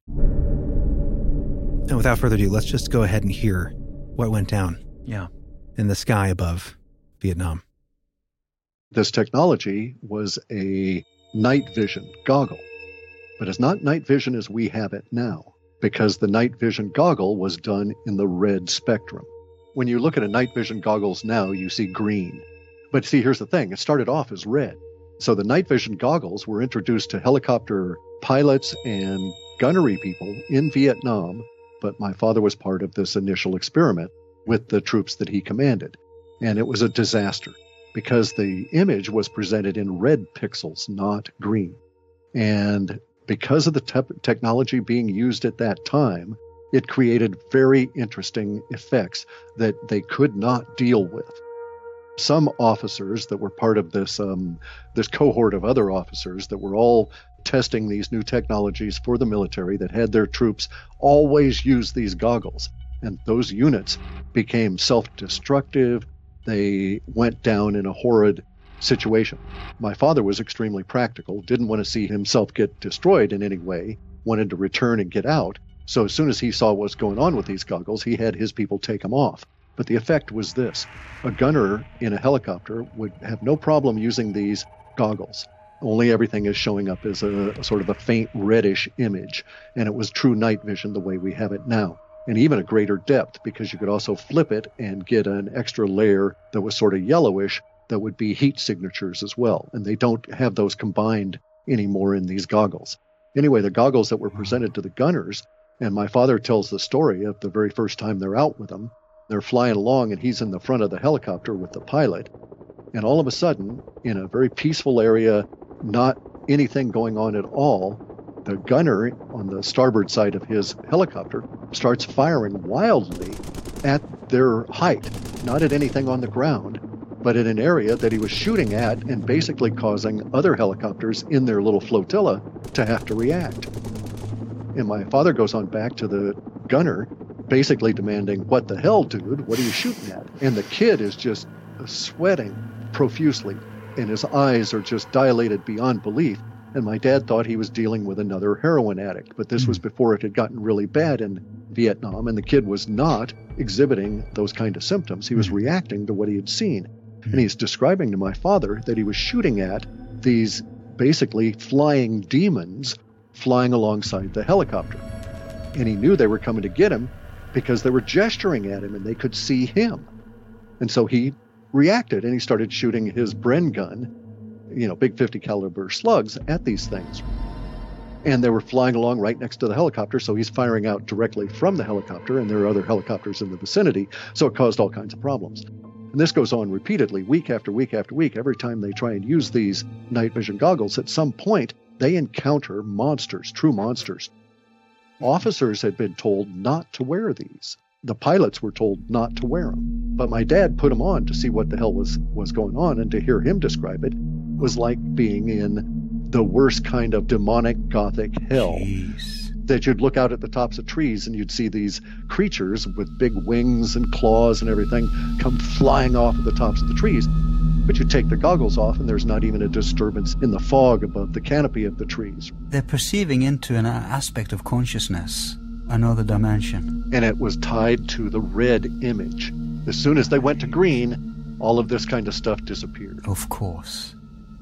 And without further ado, let's just go ahead and hear what went down yeah. in the sky above Vietnam. This technology was a night vision goggle, but it's not night vision as we have it now, because the night vision goggle was done in the red spectrum. When you look at a night vision goggles now, you see green. But see, here's the thing. It started off as red. So the night vision goggles were introduced to helicopter pilots and gunnery people in Vietnam, but my father was part of this initial experiment with the troops that he commanded. And it was a disaster because the image was presented in red pixels, not green. And because of the te- technology being used at that time, it created very interesting effects that they could not deal with. Some officers that were part of this um, this cohort of other officers that were all testing these new technologies for the military that had their troops always use these goggles. And those units became self-destructive. They went down in a horrid situation. My father was extremely practical, didn't want to see himself get destroyed in any way, wanted to return and get out. So as soon as he saw what was going on with these goggles, he had his people take them off. But the effect was this. A gunner in a helicopter would have no problem using these goggles. Only everything is showing up as a, a sort of a faint reddish image. And it was true night vision the way we have it now. And even a greater depth, because you could also flip it and get an extra layer that was sort of yellowish that would be heat signatures as well. And they don't have those combined anymore in these goggles. Anyway, the goggles that were presented to the gunners, and my father tells the story of the very first time they're out with them. They're flying along and he's in the front of the helicopter with the pilot. And all of a sudden, in a very peaceful area, not anything going on at all, the gunner on the starboard side of his helicopter starts firing wildly at their height, not at anything on the ground, but at an area that he was shooting at and basically causing other helicopters in their little flotilla to have to react. And my father goes on back to the gunner, basically demanding, what the hell, dude? What are you shooting at? And the kid is just sweating profusely, and his eyes are just dilated beyond belief. And my dad thought he was dealing with another heroin addict, but this was before it had gotten really bad in Vietnam, and the kid was not exhibiting those kind of symptoms. He was reacting to what he had seen. And he's describing to my father that he was shooting at these basically flying demons flying alongside the helicopter. And he knew they were coming to get him because they were gesturing at him and they could see him. And so he reacted and he started shooting his Bren gun, you know, big fifty caliber slugs at these things. And they were flying along right next to the helicopter, so he's firing out directly from the helicopter, and there are other helicopters in the vicinity, so it caused all kinds of problems. And this goes on repeatedly, week after week after week. Every time they try and use these night vision goggles, at some point, they encounter monsters, true monsters. Officers had been told not to wear these. The pilots were told not to wear them. But my dad put them on to see what the hell was, was going on, and to hear him describe it was like being in the worst kind of demonic gothic hell. Jeez. That you'd look out at the tops of trees and you'd see these creatures with big wings and claws and everything come flying off of the tops of the trees. But you take the goggles off and there's not even a disturbance in the fog above the canopy of the trees. They're perceiving into an aspect of consciousness, another dimension. And it was tied to the red image. As soon as they went to green, all of this kind of stuff disappeared. Of course.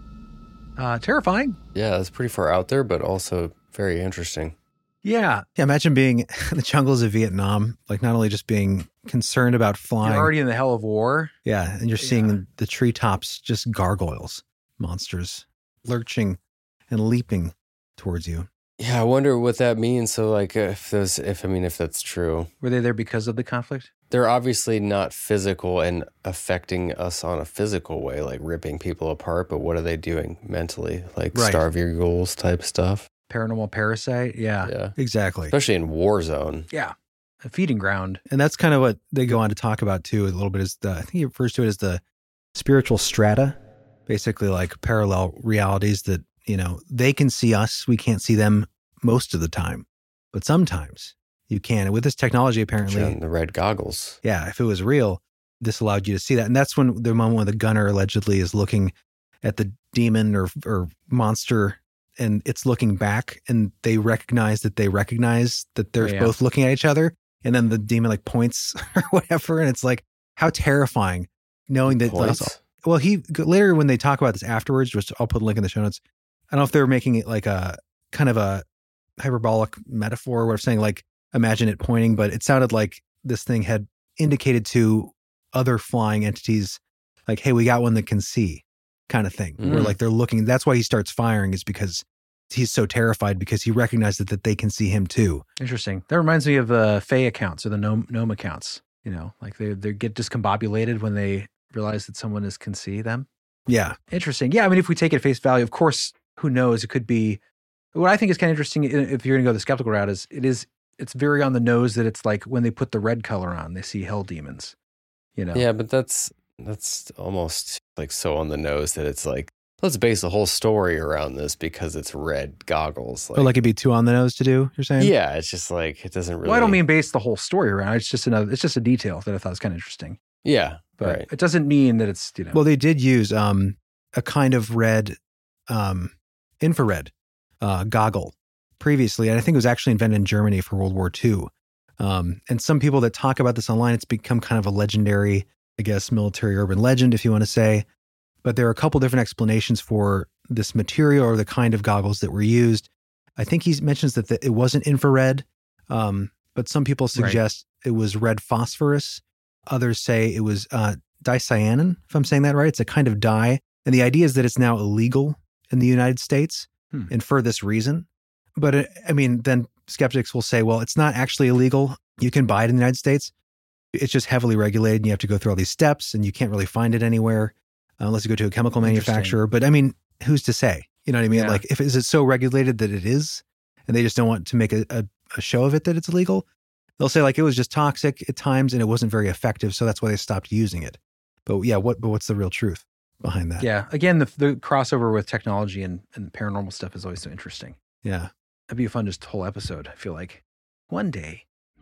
Uh, terrifying. Yeah, it's pretty far out there, but also very interesting. Yeah. Yeah. Imagine being in the jungles of Vietnam, like not only just being concerned about flying. You're already in the hell of war. Yeah. And you're seeing yeah. the treetops, just gargoyles, monsters lurching and leaping towards you. Yeah. I wonder what that means. So like if those, if, I mean, if that's true. Were they there because of the conflict? They're obviously not physical and affecting us on a physical way, like ripping people apart, but what are they doing mentally? Like right. starve your goals type stuff. Paranormal parasite. Yeah. Yeah. Exactly. Especially in war zone. Yeah. A feeding ground. And that's kind of what they go on to talk about too, a little bit is the, I think he refers to it as the spiritual strata, basically like parallel realities that, you know, they can see us. We can't see them most of the time, but sometimes you can. And with this technology, apparently. And the red goggles. Yeah. If it was real, this allowed you to see that. And that's when the moment when the gunner allegedly is looking at the demon or, or monster and it's looking back and they recognize that they recognize that they're yeah. both looking at each other. And then the demon like points or whatever. And it's like, how terrifying knowing that. Like, well, he later when they talk about this afterwards, which I'll put a link in the show notes. I don't know if they were making it like a kind of a hyperbolic metaphor or whatever, saying like, imagine it pointing, but it sounded like this thing had indicated to other flying entities, like, hey, we got one that can see kind of thing. Mm. Where like they're looking, that's why he starts firing is because he's so terrified because he recognized that, that they can see him too. Interesting. That reminds me of the Fae accounts or the gnome, gnome accounts, you know, like they, they get discombobulated when they realize that someone is can see them. Yeah. Interesting. Yeah. I mean, if we take it at face value, of course, who knows? It could be, what I think is kind of interesting if you're going to go the skeptical route is it is, it's very on the nose that it's like when they put the red color on, they see hell demons, you know? Yeah, but that's, that's almost like so on the nose that it's like, let's base the whole story around this because it's red goggles. Like, oh, like it'd be too on the nose to do, you're saying? Yeah, it's just like, it doesn't really. Well, I don't mean base the whole story around. It's just another, it's just a detail that I thought was kind of interesting. Yeah, but right. It doesn't mean that it's, you know. Well, they did use um, a kind of red, um, infrared uh, goggle previously. And I think it was actually invented in Germany for World War Two. Um, and some people that talk about this online, it's become kind of a legendary, I guess, military urban legend, if you want to say. But there are a couple different explanations for this material or the kind of goggles that were used. I think he mentions that the, it wasn't infrared, um, but some people suggest right. it was red phosphorus. Others say it was uh, dicyanin, if I'm saying that right. It's a kind of dye. And the idea is that it's now illegal in the United States hmm. and for this reason. But uh, I mean, then skeptics will say, well, it's not actually illegal. You can buy it in the United States. It's just heavily regulated and you have to go through all these steps and you can't really find it anywhere. Uh, unless you go to a chemical manufacturer. But I mean, who's to say? You know what I mean? Yeah. Like, if is it so regulated that it is, and they just don't want to make a, a, a show of it that it's illegal? They'll say like it was just toxic at times and it wasn't very effective, so that's why they stopped using it. But yeah, what? But what's the real truth behind that? Yeah, again, the the crossover with technology and, and paranormal stuff is always so interesting. Yeah, that'd be a fun just whole episode. I feel like one day.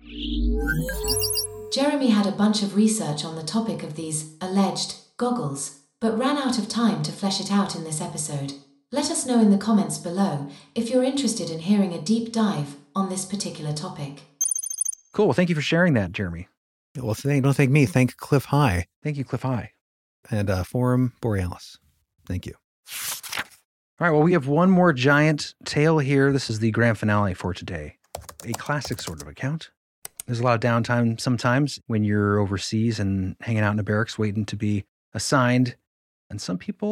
Jeremy had a bunch of research on the topic of these alleged goggles, but ran out of time to flesh it out in this episode. Let us know in the comments below if you're interested in hearing a deep dive on this particular topic. Cool. Well, thank you for sharing that, Jeremy. Well, thank, don't thank me. Thank Cliff High. Thank you, Cliff High. And uh, Forum Borealis. Thank you. All right. Well, we have one more giant tale here. This is the grand finale for today. A classic sort of account. There's a lot of downtime sometimes when you're overseas and hanging out in a barracks waiting to be assigned. And some people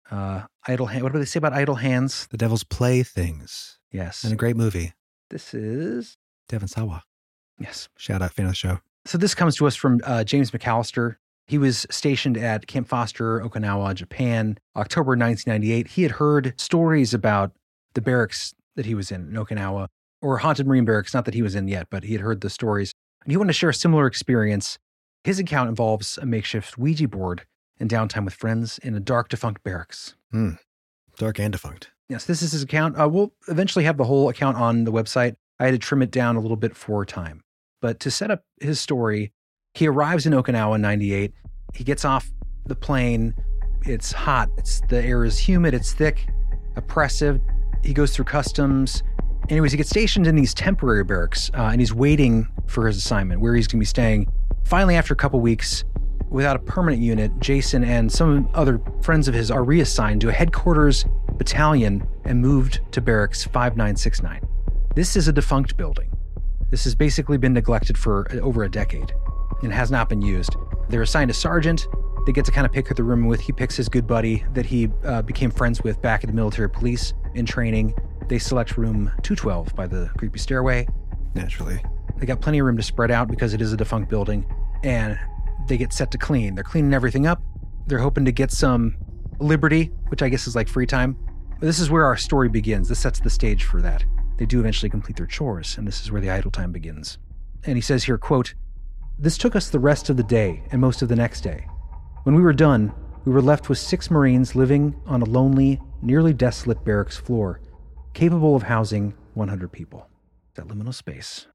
Uh, Idle Hand. What do they say about Idle Hands? The Devil's Playthings. Yes. And a great movie. This is Devon Sawa. Yes. Shout out, fan of the show. So this comes to us from uh, James McAllister. He was stationed at Camp Foster, Okinawa, Japan, October nineteen ninety-eight. He had heard stories about the barracks that he was in, in Okinawa, or Haunted Marine Barracks, not that he was in yet, but he had heard the stories. And he wanted to share a similar experience. His account involves a makeshift Ouija board and downtime with friends in a dark, defunct barracks. Hmm. Dark and defunct. Yes, this is his account. Uh, we'll eventually have the whole account on the website. I had to trim it down a little bit for time. But to set up his story, he arrives in Okinawa in ninety-eight. He gets off the plane. It's hot. It's the air is humid. It's thick, oppressive. He goes through customs. Anyways, he gets stationed in these temporary barracks, uh, and he's waiting for his assignment, where he's going to be staying. Finally, after a couple weeks, without a permanent unit, Jason and some other friends of his are reassigned to a headquarters battalion and moved to barracks five nine six nine. This is a defunct building. This has basically been neglected for over a decade and has not been used. They're assigned a sergeant. They get to kind of pick who the room with. He picks his good buddy that he uh, became friends with back at the military police in training. They select room two twelve by the creepy stairway. Naturally. They got plenty of room to spread out because it is a defunct building. And they get set to clean. They're cleaning everything up. They're hoping to get some liberty, which I guess is like free time. But this is where our story begins. This sets the stage for that. They do eventually complete their chores, and this is where the idle time begins. And he says here, quote, "This took us the rest of the day and most of the next day. When we were done, we were left with six Marines living on a lonely, nearly desolate barracks floor, capable of housing one hundred people." That liminal space.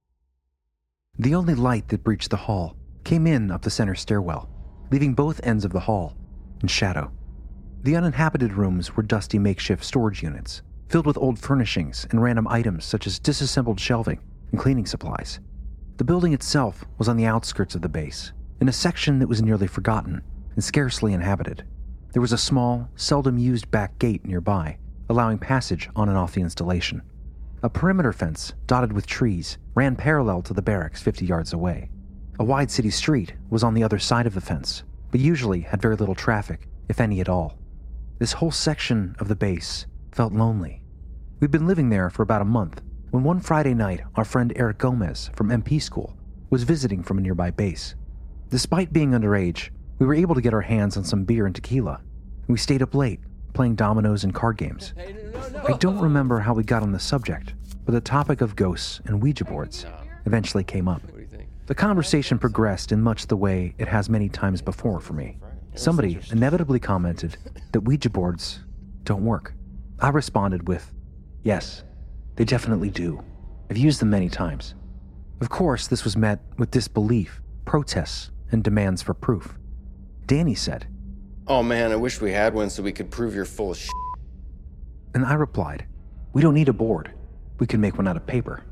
The only light that breached the hall came in up the center stairwell, leaving both ends of the hall in shadow. The uninhabited rooms were dusty makeshift storage units, filled with old furnishings and random items such as disassembled shelving and cleaning supplies. The building itself was on the outskirts of the base, in a section that was nearly forgotten and scarcely inhabited. There was a small, seldom used back gate nearby, allowing passage on and off the installation. A perimeter fence, dotted with trees, ran parallel to the barracks fifty yards away. A wide city street was on the other side of the fence, but usually had very little traffic, if any at all. This whole section of the base felt lonely. We'd been living there for about a month when one Friday night our friend Eric Gomez from M P school was visiting from a nearby base. Despite being underage, we were able to get our hands on some beer and tequila, and we stayed up late playing dominoes and card games. I don't remember how we got on the subject, but the topic of ghosts and Ouija boards eventually came up. The conversation progressed in much the way it has many times before for me. Somebody inevitably commented that Ouija boards don't work. I responded with, "Yes, they definitely do. I've used them many times." Of course, this was met with disbelief, protests, and demands for proof. Danny said, "Oh man, I wish we had one so we could prove you're full of shit." And I replied, "We don't need a board. We can make one out of paper."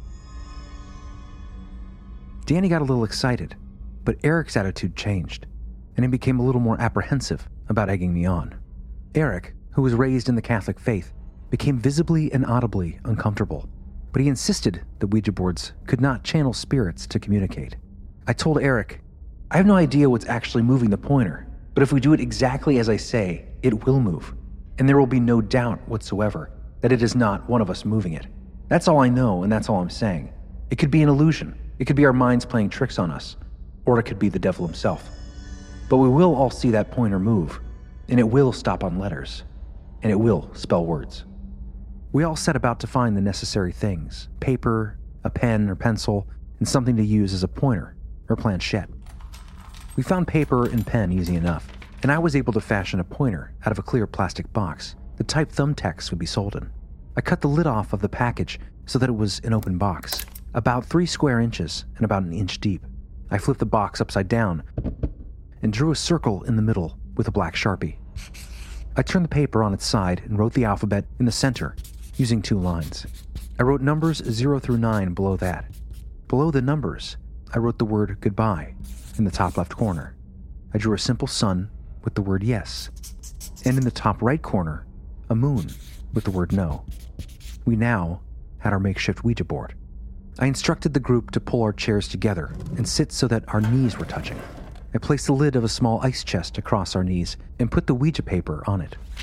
Danny got a little excited, but Eric's attitude changed, and he became a little more apprehensive about egging me on. Eric, who was raised in the Catholic faith, became visibly and audibly uncomfortable, but he insisted that Ouija boards could not channel spirits to communicate. I told Eric, "I have no idea what's actually moving the pointer, but if we do it exactly as I say, it will move, and there will be no doubt whatsoever that it is not one of us moving it. That's all I know, and that's all I'm saying. It could be an illusion. It could be our minds playing tricks on us, or it could be the devil himself. But we will all see that pointer move, and it will stop on letters, and it will spell words." We all set about to find the necessary things: paper, a pen or pencil, and something to use as a pointer or planchette. We found paper and pen easy enough, and I was able to fashion a pointer out of a clear plastic box, the type thumbtacks would be sold in. I cut the lid off of the package so that it was an open box, about three square inches and about an inch deep. I flipped the box upside down and drew a circle in the middle with a black Sharpie. I turned the paper on its side and wrote the alphabet in the center, using two lines. I wrote numbers zero through nine below that. Below the numbers, I wrote the word goodbye in the top left corner. I drew a simple sun with the word yes, and in the top right corner, a moon with the word no. We now had our makeshift Ouija board. I instructed the group to pull our chairs together and sit so that our knees were touching. I placed the lid of a small ice chest across our knees and put the Ouija paper on it.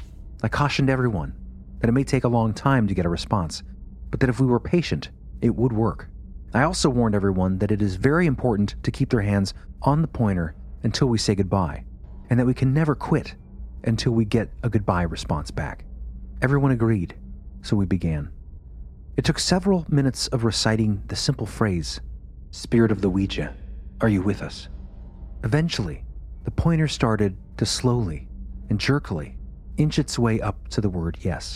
I cautioned everyone that it may take a long time to get a response, but that if we were patient, it would work. I also warned everyone that it is very important to keep their hands on the pointer until we say goodbye, and that we can never quit until we get a goodbye response back. Everyone agreed, so we began. It took several minutes of reciting the simple phrase, "Spirit of the Ouija, are you with us?" Eventually, the pointer started to slowly and jerkily inch its way up to the word yes.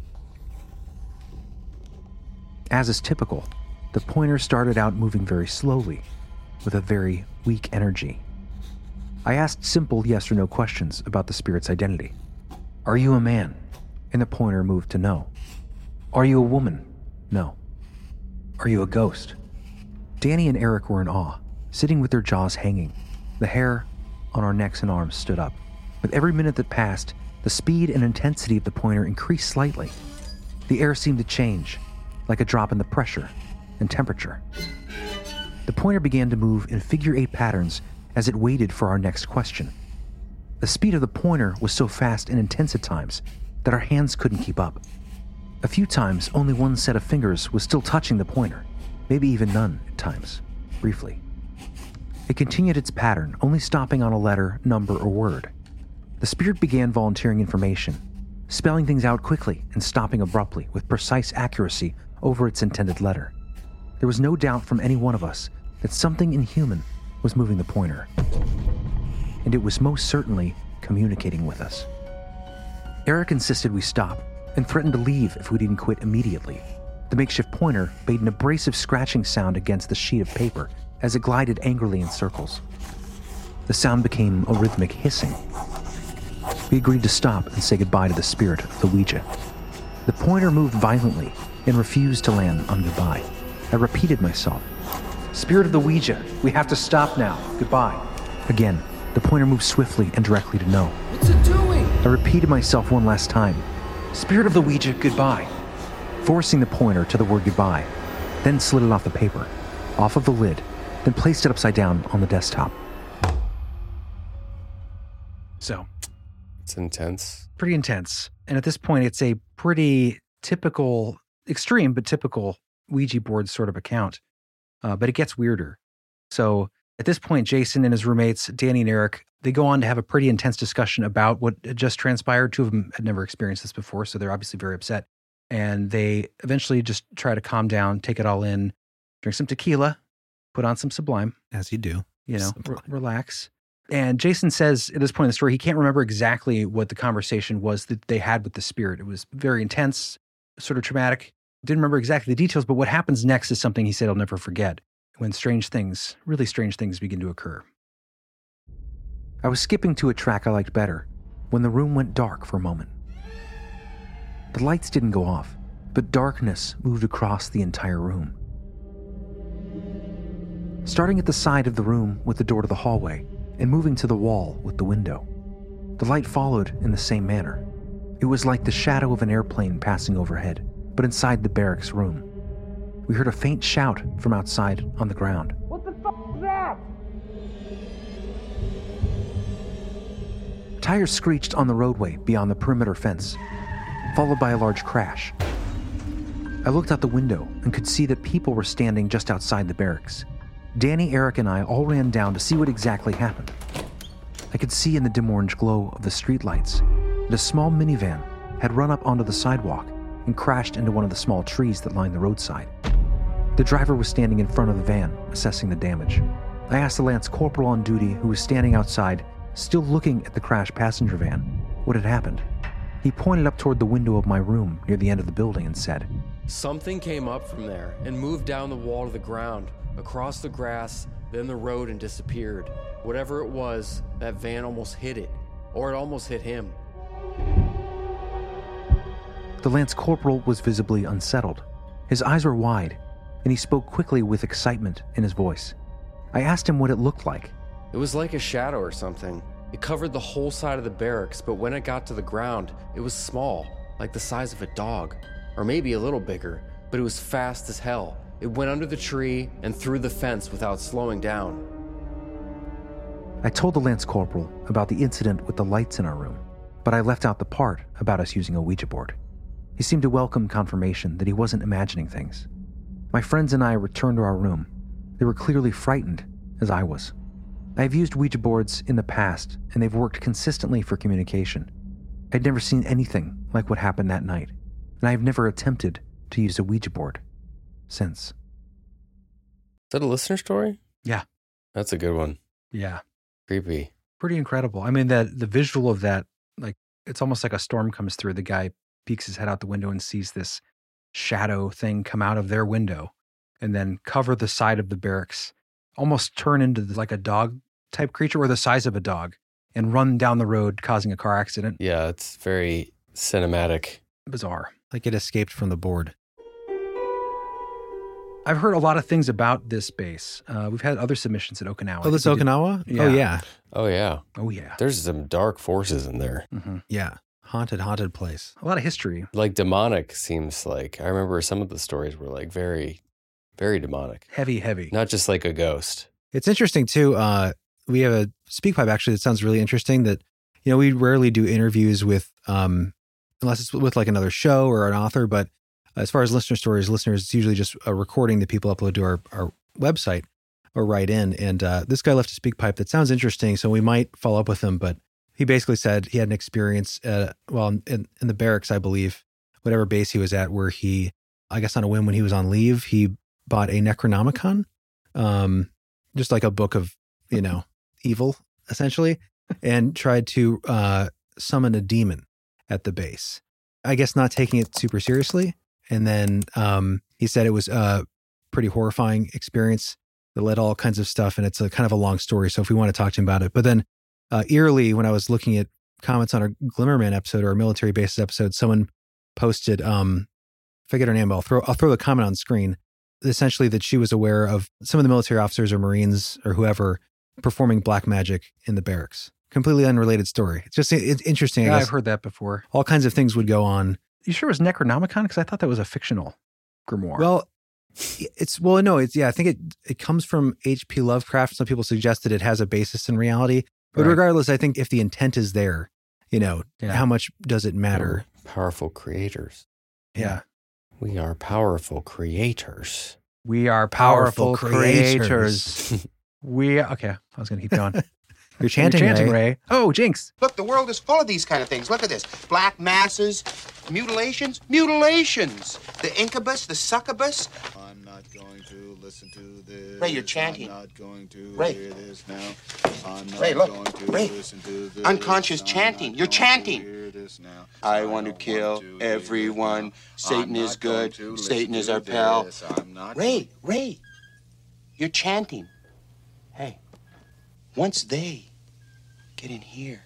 As is typical, the pointer started out moving very slowly, with a very weak energy. I asked simple yes or no questions about the spirit's identity. Are you a man? And the pointer moved to no. Are you a woman? No. Are you a ghost? Danny and Eric were in awe, sitting with their jaws hanging. The hair on our necks and arms stood up. With every minute that passed, the speed and intensity of the pointer increased slightly. The air seemed to change, like a drop in the pressure and temperature. The pointer began to move in figure-eight patterns as it waited for our next question. The speed of the pointer was so fast and intense at times that our hands couldn't keep up. A few times, only one set of fingers was still touching the pointer, maybe even none at times, briefly. It continued its pattern, only stopping on a letter, number, or word. The spirit began volunteering information, spelling things out quickly and stopping abruptly with precise accuracy over its intended letter. There was no doubt from any one of us that something inhuman was moving the pointer, and it was most certainly communicating with us. Eric insisted we stop and threatened to leave if we didn't quit immediately. The makeshift pointer made an abrasive scratching sound against the sheet of paper as it glided angrily in circles. The sound became a rhythmic hissing. We agreed to stop and say goodbye to the spirit of the Ouija. The pointer moved violently and refused to land on goodbye. I repeated myself. Spirit of the Ouija, we have to stop now. Goodbye. Again, the pointer moved swiftly and directly to no. What's it doing? I repeated myself one last time. Spirit of the Ouija, goodbye. Forcing the pointer to the word goodbye, then slid it off the paper, off of the lid, then placed it upside down on the desktop. So, it's intense. Pretty intense. And at this point, it's a pretty typical, extreme, but typical Ouija board sort of account. Uh, but it gets weirder. So at this point, Jason and his roommates, Danny and Eric, they go on to have a pretty intense discussion about what had just transpired. Two of them had never experienced this before, so they're obviously very upset. And they eventually just try to calm down, take it all in, drink some tequila, put on some Sublime. As you do. You know, re- relax. And Jason says at this point in the story, he can't remember exactly what the conversation was that they had with the spirit. It was very intense, sort of traumatic. Didn't remember exactly the details, but what happens next is something he said he'll never forget, when strange things, really strange things begin to occur. I was skipping to a track I liked better when the room went dark for a moment. The lights didn't go off, but darkness moved across the entire room. Starting at the side of the room with the door to the hallway and moving to the wall with the window. The light followed in the same manner. It was like the shadow of an airplane passing overhead, but inside the barracks room. We heard a faint shout from outside on the ground. What the fuck is that? Tires screeched on the roadway beyond the perimeter fence, followed by a large crash. I looked out the window and could see that people were standing just outside the barracks. Danny, Eric, and I all ran down to see what exactly happened. I could see in the dim orange glow of the streetlights that a small minivan had run up onto the sidewalk and crashed into one of the small trees that lined the roadside. The driver was standing in front of the van, assessing the damage. I asked the Lance Corporal on duty, who was standing outside, still looking at the crashed passenger van, what had happened. He pointed up toward the window of my room near the end of the building and said, Something came up from there and moved down the wall to the ground, across the grass, then the road, and disappeared. Whatever it was, that van almost hit it, or it almost hit him. The Lance Corporal was visibly unsettled. His eyes were wide, and he spoke quickly with excitement in his voice. I asked him what it looked like. It was like a shadow or something. It covered the whole side of the barracks, but when it got to the ground, it was small, like the size of a dog, or maybe a little bigger, but it was fast as hell. It went under the tree and through the fence without slowing down. I told the Lance Corporal about the incident with the lights in our room. but I left out the part about us using a Ouija board. He seemed to welcome confirmation that he wasn't imagining things. My friends and I returned to our room. They were clearly frightened, as I was. I have used Ouija boards in the past, and they've worked consistently for communication. I'd never seen anything like what happened that night, and I have never attempted to use a Ouija board since. Is that a listener story? Yeah. That's a good one. Yeah. Creepy. Pretty incredible. I mean, that the visual of that, like, it's almost like a storm comes through. The guy peeks his head out the window and sees this shadow thing come out of their window and then cover the side of the barracks, almost turn into like a dog type creature or the size of a dog and run down the road, causing a car accident. Yeah, it's very cinematic. Bizarre. Like it escaped from the board. I've heard a lot of things about this base. Uh, we've had other submissions at Okinawa. Oh, this We did- Okinawa? Yeah. Oh, yeah. Oh, yeah. Oh, yeah. There's some dark forces in there. Mm-hmm. Yeah. Haunted, haunted place. A lot of history. Like demonic seems like, I remember some of the stories were like very, very demonic. Heavy, heavy. Not just like a ghost. It's interesting, too. Uh, we have a speak pipe, actually, that sounds really interesting that, you know, we rarely do interviews with, um, unless it's with like another show or an author, but as far as listener stories, listeners, it's usually just a recording that people upload to our, our website or write in. And uh, this guy left a speak pipe that sounds interesting, so we might follow up with him. But he basically said he had an experience, uh, well, in, in the barracks, I believe, whatever base he was at, where he, I guess on a whim when he was on leave, he bought a Necronomicon, um, just like a book of, you know, evil, essentially, and tried to uh, summon a demon at the base. I guess not taking it super seriously. And then um, he said it was a pretty horrifying experience that led to all kinds of stuff. And it's a kind of a long story. So if we want to talk to him about it. But then uh, eerily, when I was looking at comments on our Glimmerman episode or our military bases episode, someone posted, um, if I get her name, I'll throw, I'll throw the comment on screen, essentially that she was aware of some of the military officers or Marines or whoever performing black magic in the barracks. Completely unrelated story. It's just it's interesting. I Yeah, guess. I've heard that before. All kinds of things would go on. You sure it was Necronomicon? Because I thought that was a fictional grimoire. Well, it's, well, no, it's, yeah, I think it, it comes from H P Lovecraft. Some people suggested it has a basis in reality. But Right. regardless, I think if the intent is there, you know, Yeah. how much does it matter? We're powerful creators. Yeah. We are powerful creators. We are powerful, Powerful creators. creators. we, okay, I was going to keep going. You're chanting, You're chanting, Ray. Ray. Oh, Jinx. Look, the world is full of these kind of things. Look at this. Black masses, mutilations, mutilations. The incubus, the succubus. I'm not going to listen to this. Ray, you're chanting. I'm not going to Ray. hear this now. I'm not Ray, look. going to Ray. listen to this. Unconscious I'm chanting. not You're going to chanting. hear this now. I want to don't kill want to hear this everyone. now. Satan I'm is not going good. to Satan listen is to our pal. this. I'm not Ray, Ray, you're chanting. Hey, once they get in here,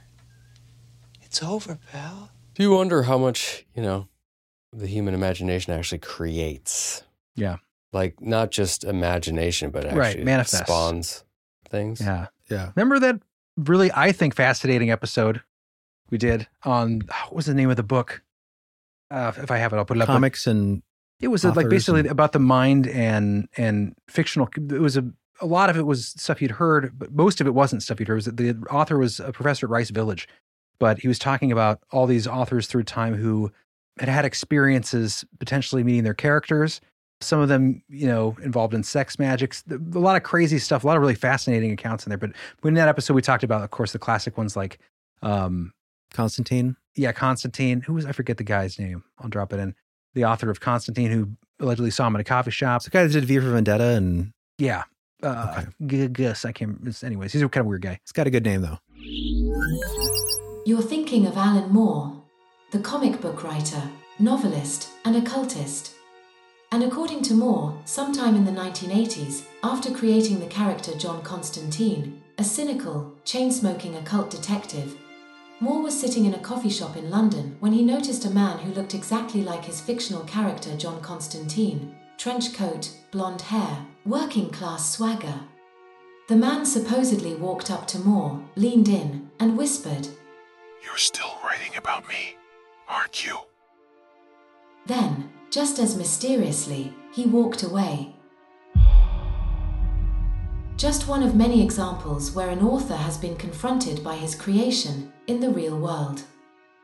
it's over, pal. Do you wonder how much, you know, the human imagination actually creates? Yeah. Like not just imagination, but actually Right, manifests. spawns things. Yeah. Yeah. Remember that really, I think, fascinating episode we did on, what was the name of the book? Uh, if I have it, I'll put it up. Comics and It was uh, like authors basically and- about the mind and and fictional. It was a a lot of it was stuff you'd heard, but most of it wasn't stuff you'd heard. It was that the author was a professor at Rice Village, but he was talking about all these authors through time who had had experiences potentially meeting their characters. Some of them, you know, involved in sex magics, a lot of crazy stuff, a lot of really fascinating accounts in there. But in that episode, we talked about, of course, the classic ones like, um, Constantine. yeah, Constantine. Who was, I forget the guy's name. I'll drop it in. The author of Constantine, who allegedly saw him at a coffee shop. It's the guy that did V for Vendetta and Yeah. Uh, G- Gus, I can't, it's- anyways, he's a kind of weird guy. it's got a good name though. You're thinking of Alan Moore, the comic book writer, novelist, and occultist. And according to Moore, sometime in the nineteen eighties, after creating the character John Constantine, a cynical, chain-smoking occult detective, Moore was sitting in a coffee shop in London when he noticed a man who looked exactly like his fictional character John Constantine. Trench coat, blonde hair, working class swagger. The man supposedly walked up to Moore, leaned in, and whispered, You're still writing about me, aren't you? Then, just as mysteriously, he walked away. Just one of many examples where an author has been confronted by his creation in the real world.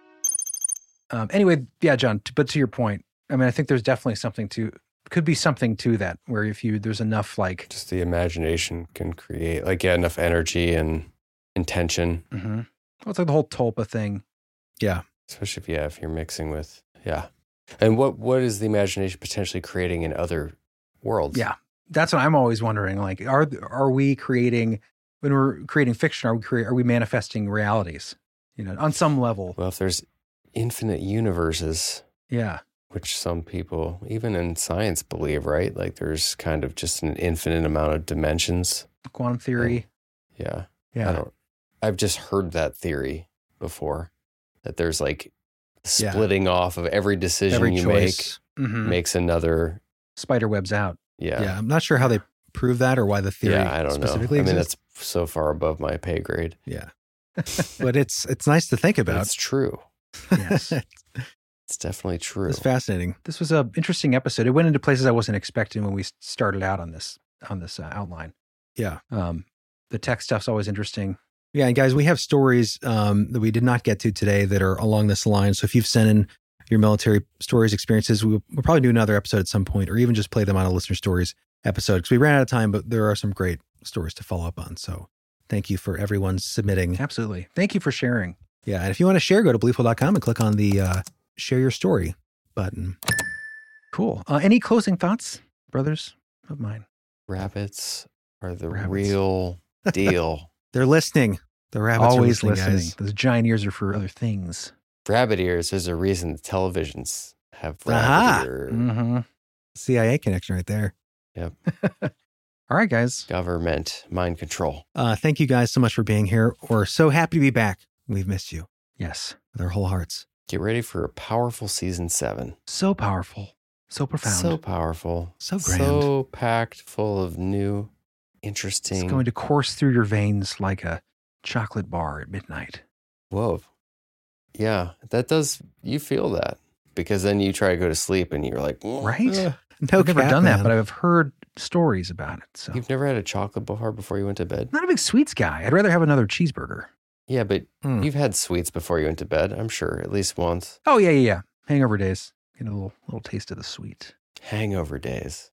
Um, anyway, yeah, John, t- but to your point, I mean, I think there's definitely something to, could be something to that where if you, there's enough like. Just the imagination can create, like, yeah, enough energy and intention. Mm-hmm. Well, it's like the whole Tulpa thing. Yeah. Especially if, yeah, if you're mixing with, yeah. And what what is the imagination potentially creating in other worlds? Yeah. That's what I'm always wondering. Like, are are we creating, when we're creating fiction, are we create, are we manifesting realities, you know, on some level? Well, if there's infinite universes. Yeah. Which some people, even in science, believe, right? Like there's kind of just an infinite amount of dimensions. Quantum theory. And, yeah. Yeah. I don't, I've just heard that theory before, that there's like splitting yeah. off of every decision every you choice. make mm-hmm. makes another. Spider webs out. Yeah. Yeah. I'm not sure how they prove that or why the theory yeah, I don't specifically know. I mean, exists. that's so far above my pay grade. Yeah. But it's it's nice to think about. But it's true. Yes. It's definitely true. It's fascinating. This was an interesting episode. It went into places I wasn't expecting when we started out on this on this uh, outline. Yeah. Um, the tech stuff's always interesting. Yeah, and guys, we have stories um, that we did not get to today that are along this line. So if you've sent in your military stories, experiences, we'll, we'll probably do another episode at some point, or even just play them on a listener stories episode because we ran out of time, but there are some great stories to follow up on. So thank you for everyone submitting. Absolutely. Thank you for sharing. Yeah, and if you want to share, go to believeful dot com and click on the uh, share your story button. Cool. Uh, any closing thoughts, brothers of mine? Rabbits are the Rabbits. real deal. They're listening. The rabbits always are listening. listening. Guys. Those giant ears are for other things. Rabbit ears. There's a reason the televisions have rabbit Aha. ear. Mm-hmm. C I A connection right there. Yep. All right, guys. Government mind control. Uh, thank you guys so much for being here. We're so happy to be back. We've missed you. Yes. With our whole hearts. Get ready for a powerful season seven. So powerful. So profound. So powerful. So grand. So packed full of new, interesting. It's going to course through your veins like a chocolate bar at midnight. Whoa. Yeah, that does, you feel that. Because then you try to go to sleep and you're like, right? Uh, no, I've never cap, done that, man. but I've heard stories about it. So You've never had a chocolate bar before you went to bed? Not a big sweets guy. I'd rather have another cheeseburger. Yeah, but Hmm. you've had sweets before you went to bed, I'm sure, at least once. Oh, yeah, yeah, yeah. Hangover days. Get a little little taste of the sweet. Hangover days.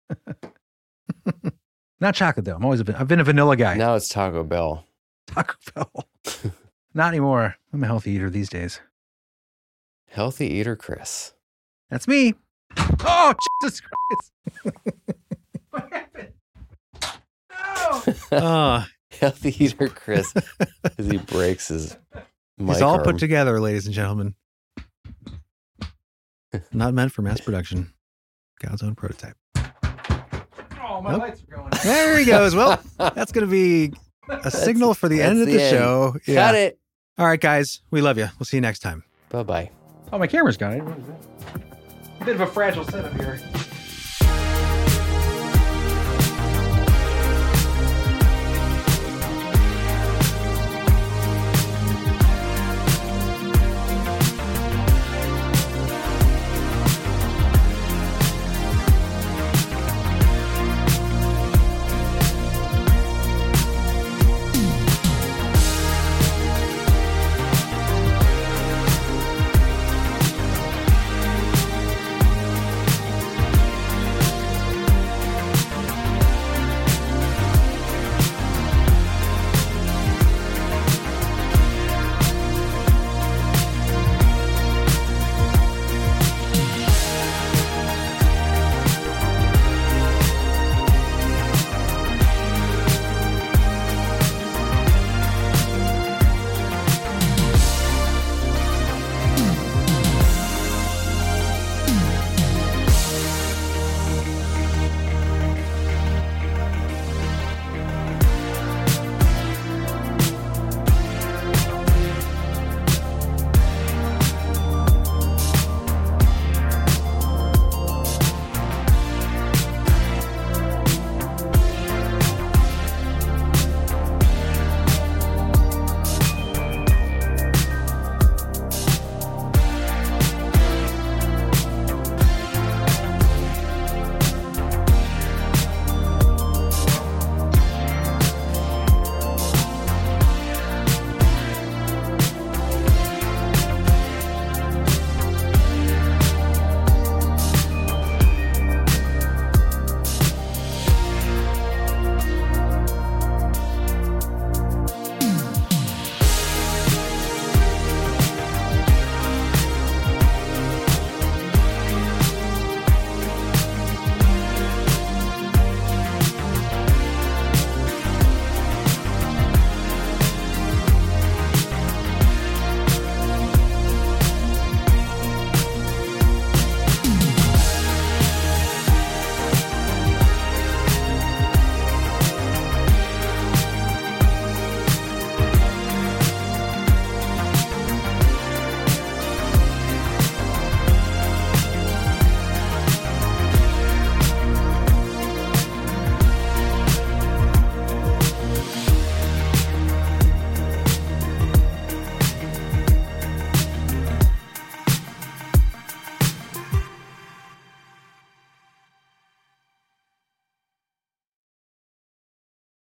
Not chocolate, though. I'm always a, I've been a vanilla guy. Now it's Taco Bell. Taco Bell. Not anymore. I'm a healthy eater these days. Healthy eater Chris. That's me. Oh, Jesus Christ. What happened? No. Uh, Healthy eater Chris as he breaks his mic It's all arm. put together, ladies and gentlemen. Not meant for mass production. God's own prototype. Oh, my Nope. lights are going. There he goes. Well, that's going to be a signal for the end of that's the, the end. show. Cut it. All right, guys. We love you. We'll see you next time. Bye-bye. Oh, my camera's gone. What is that? A bit of a fragile setup here.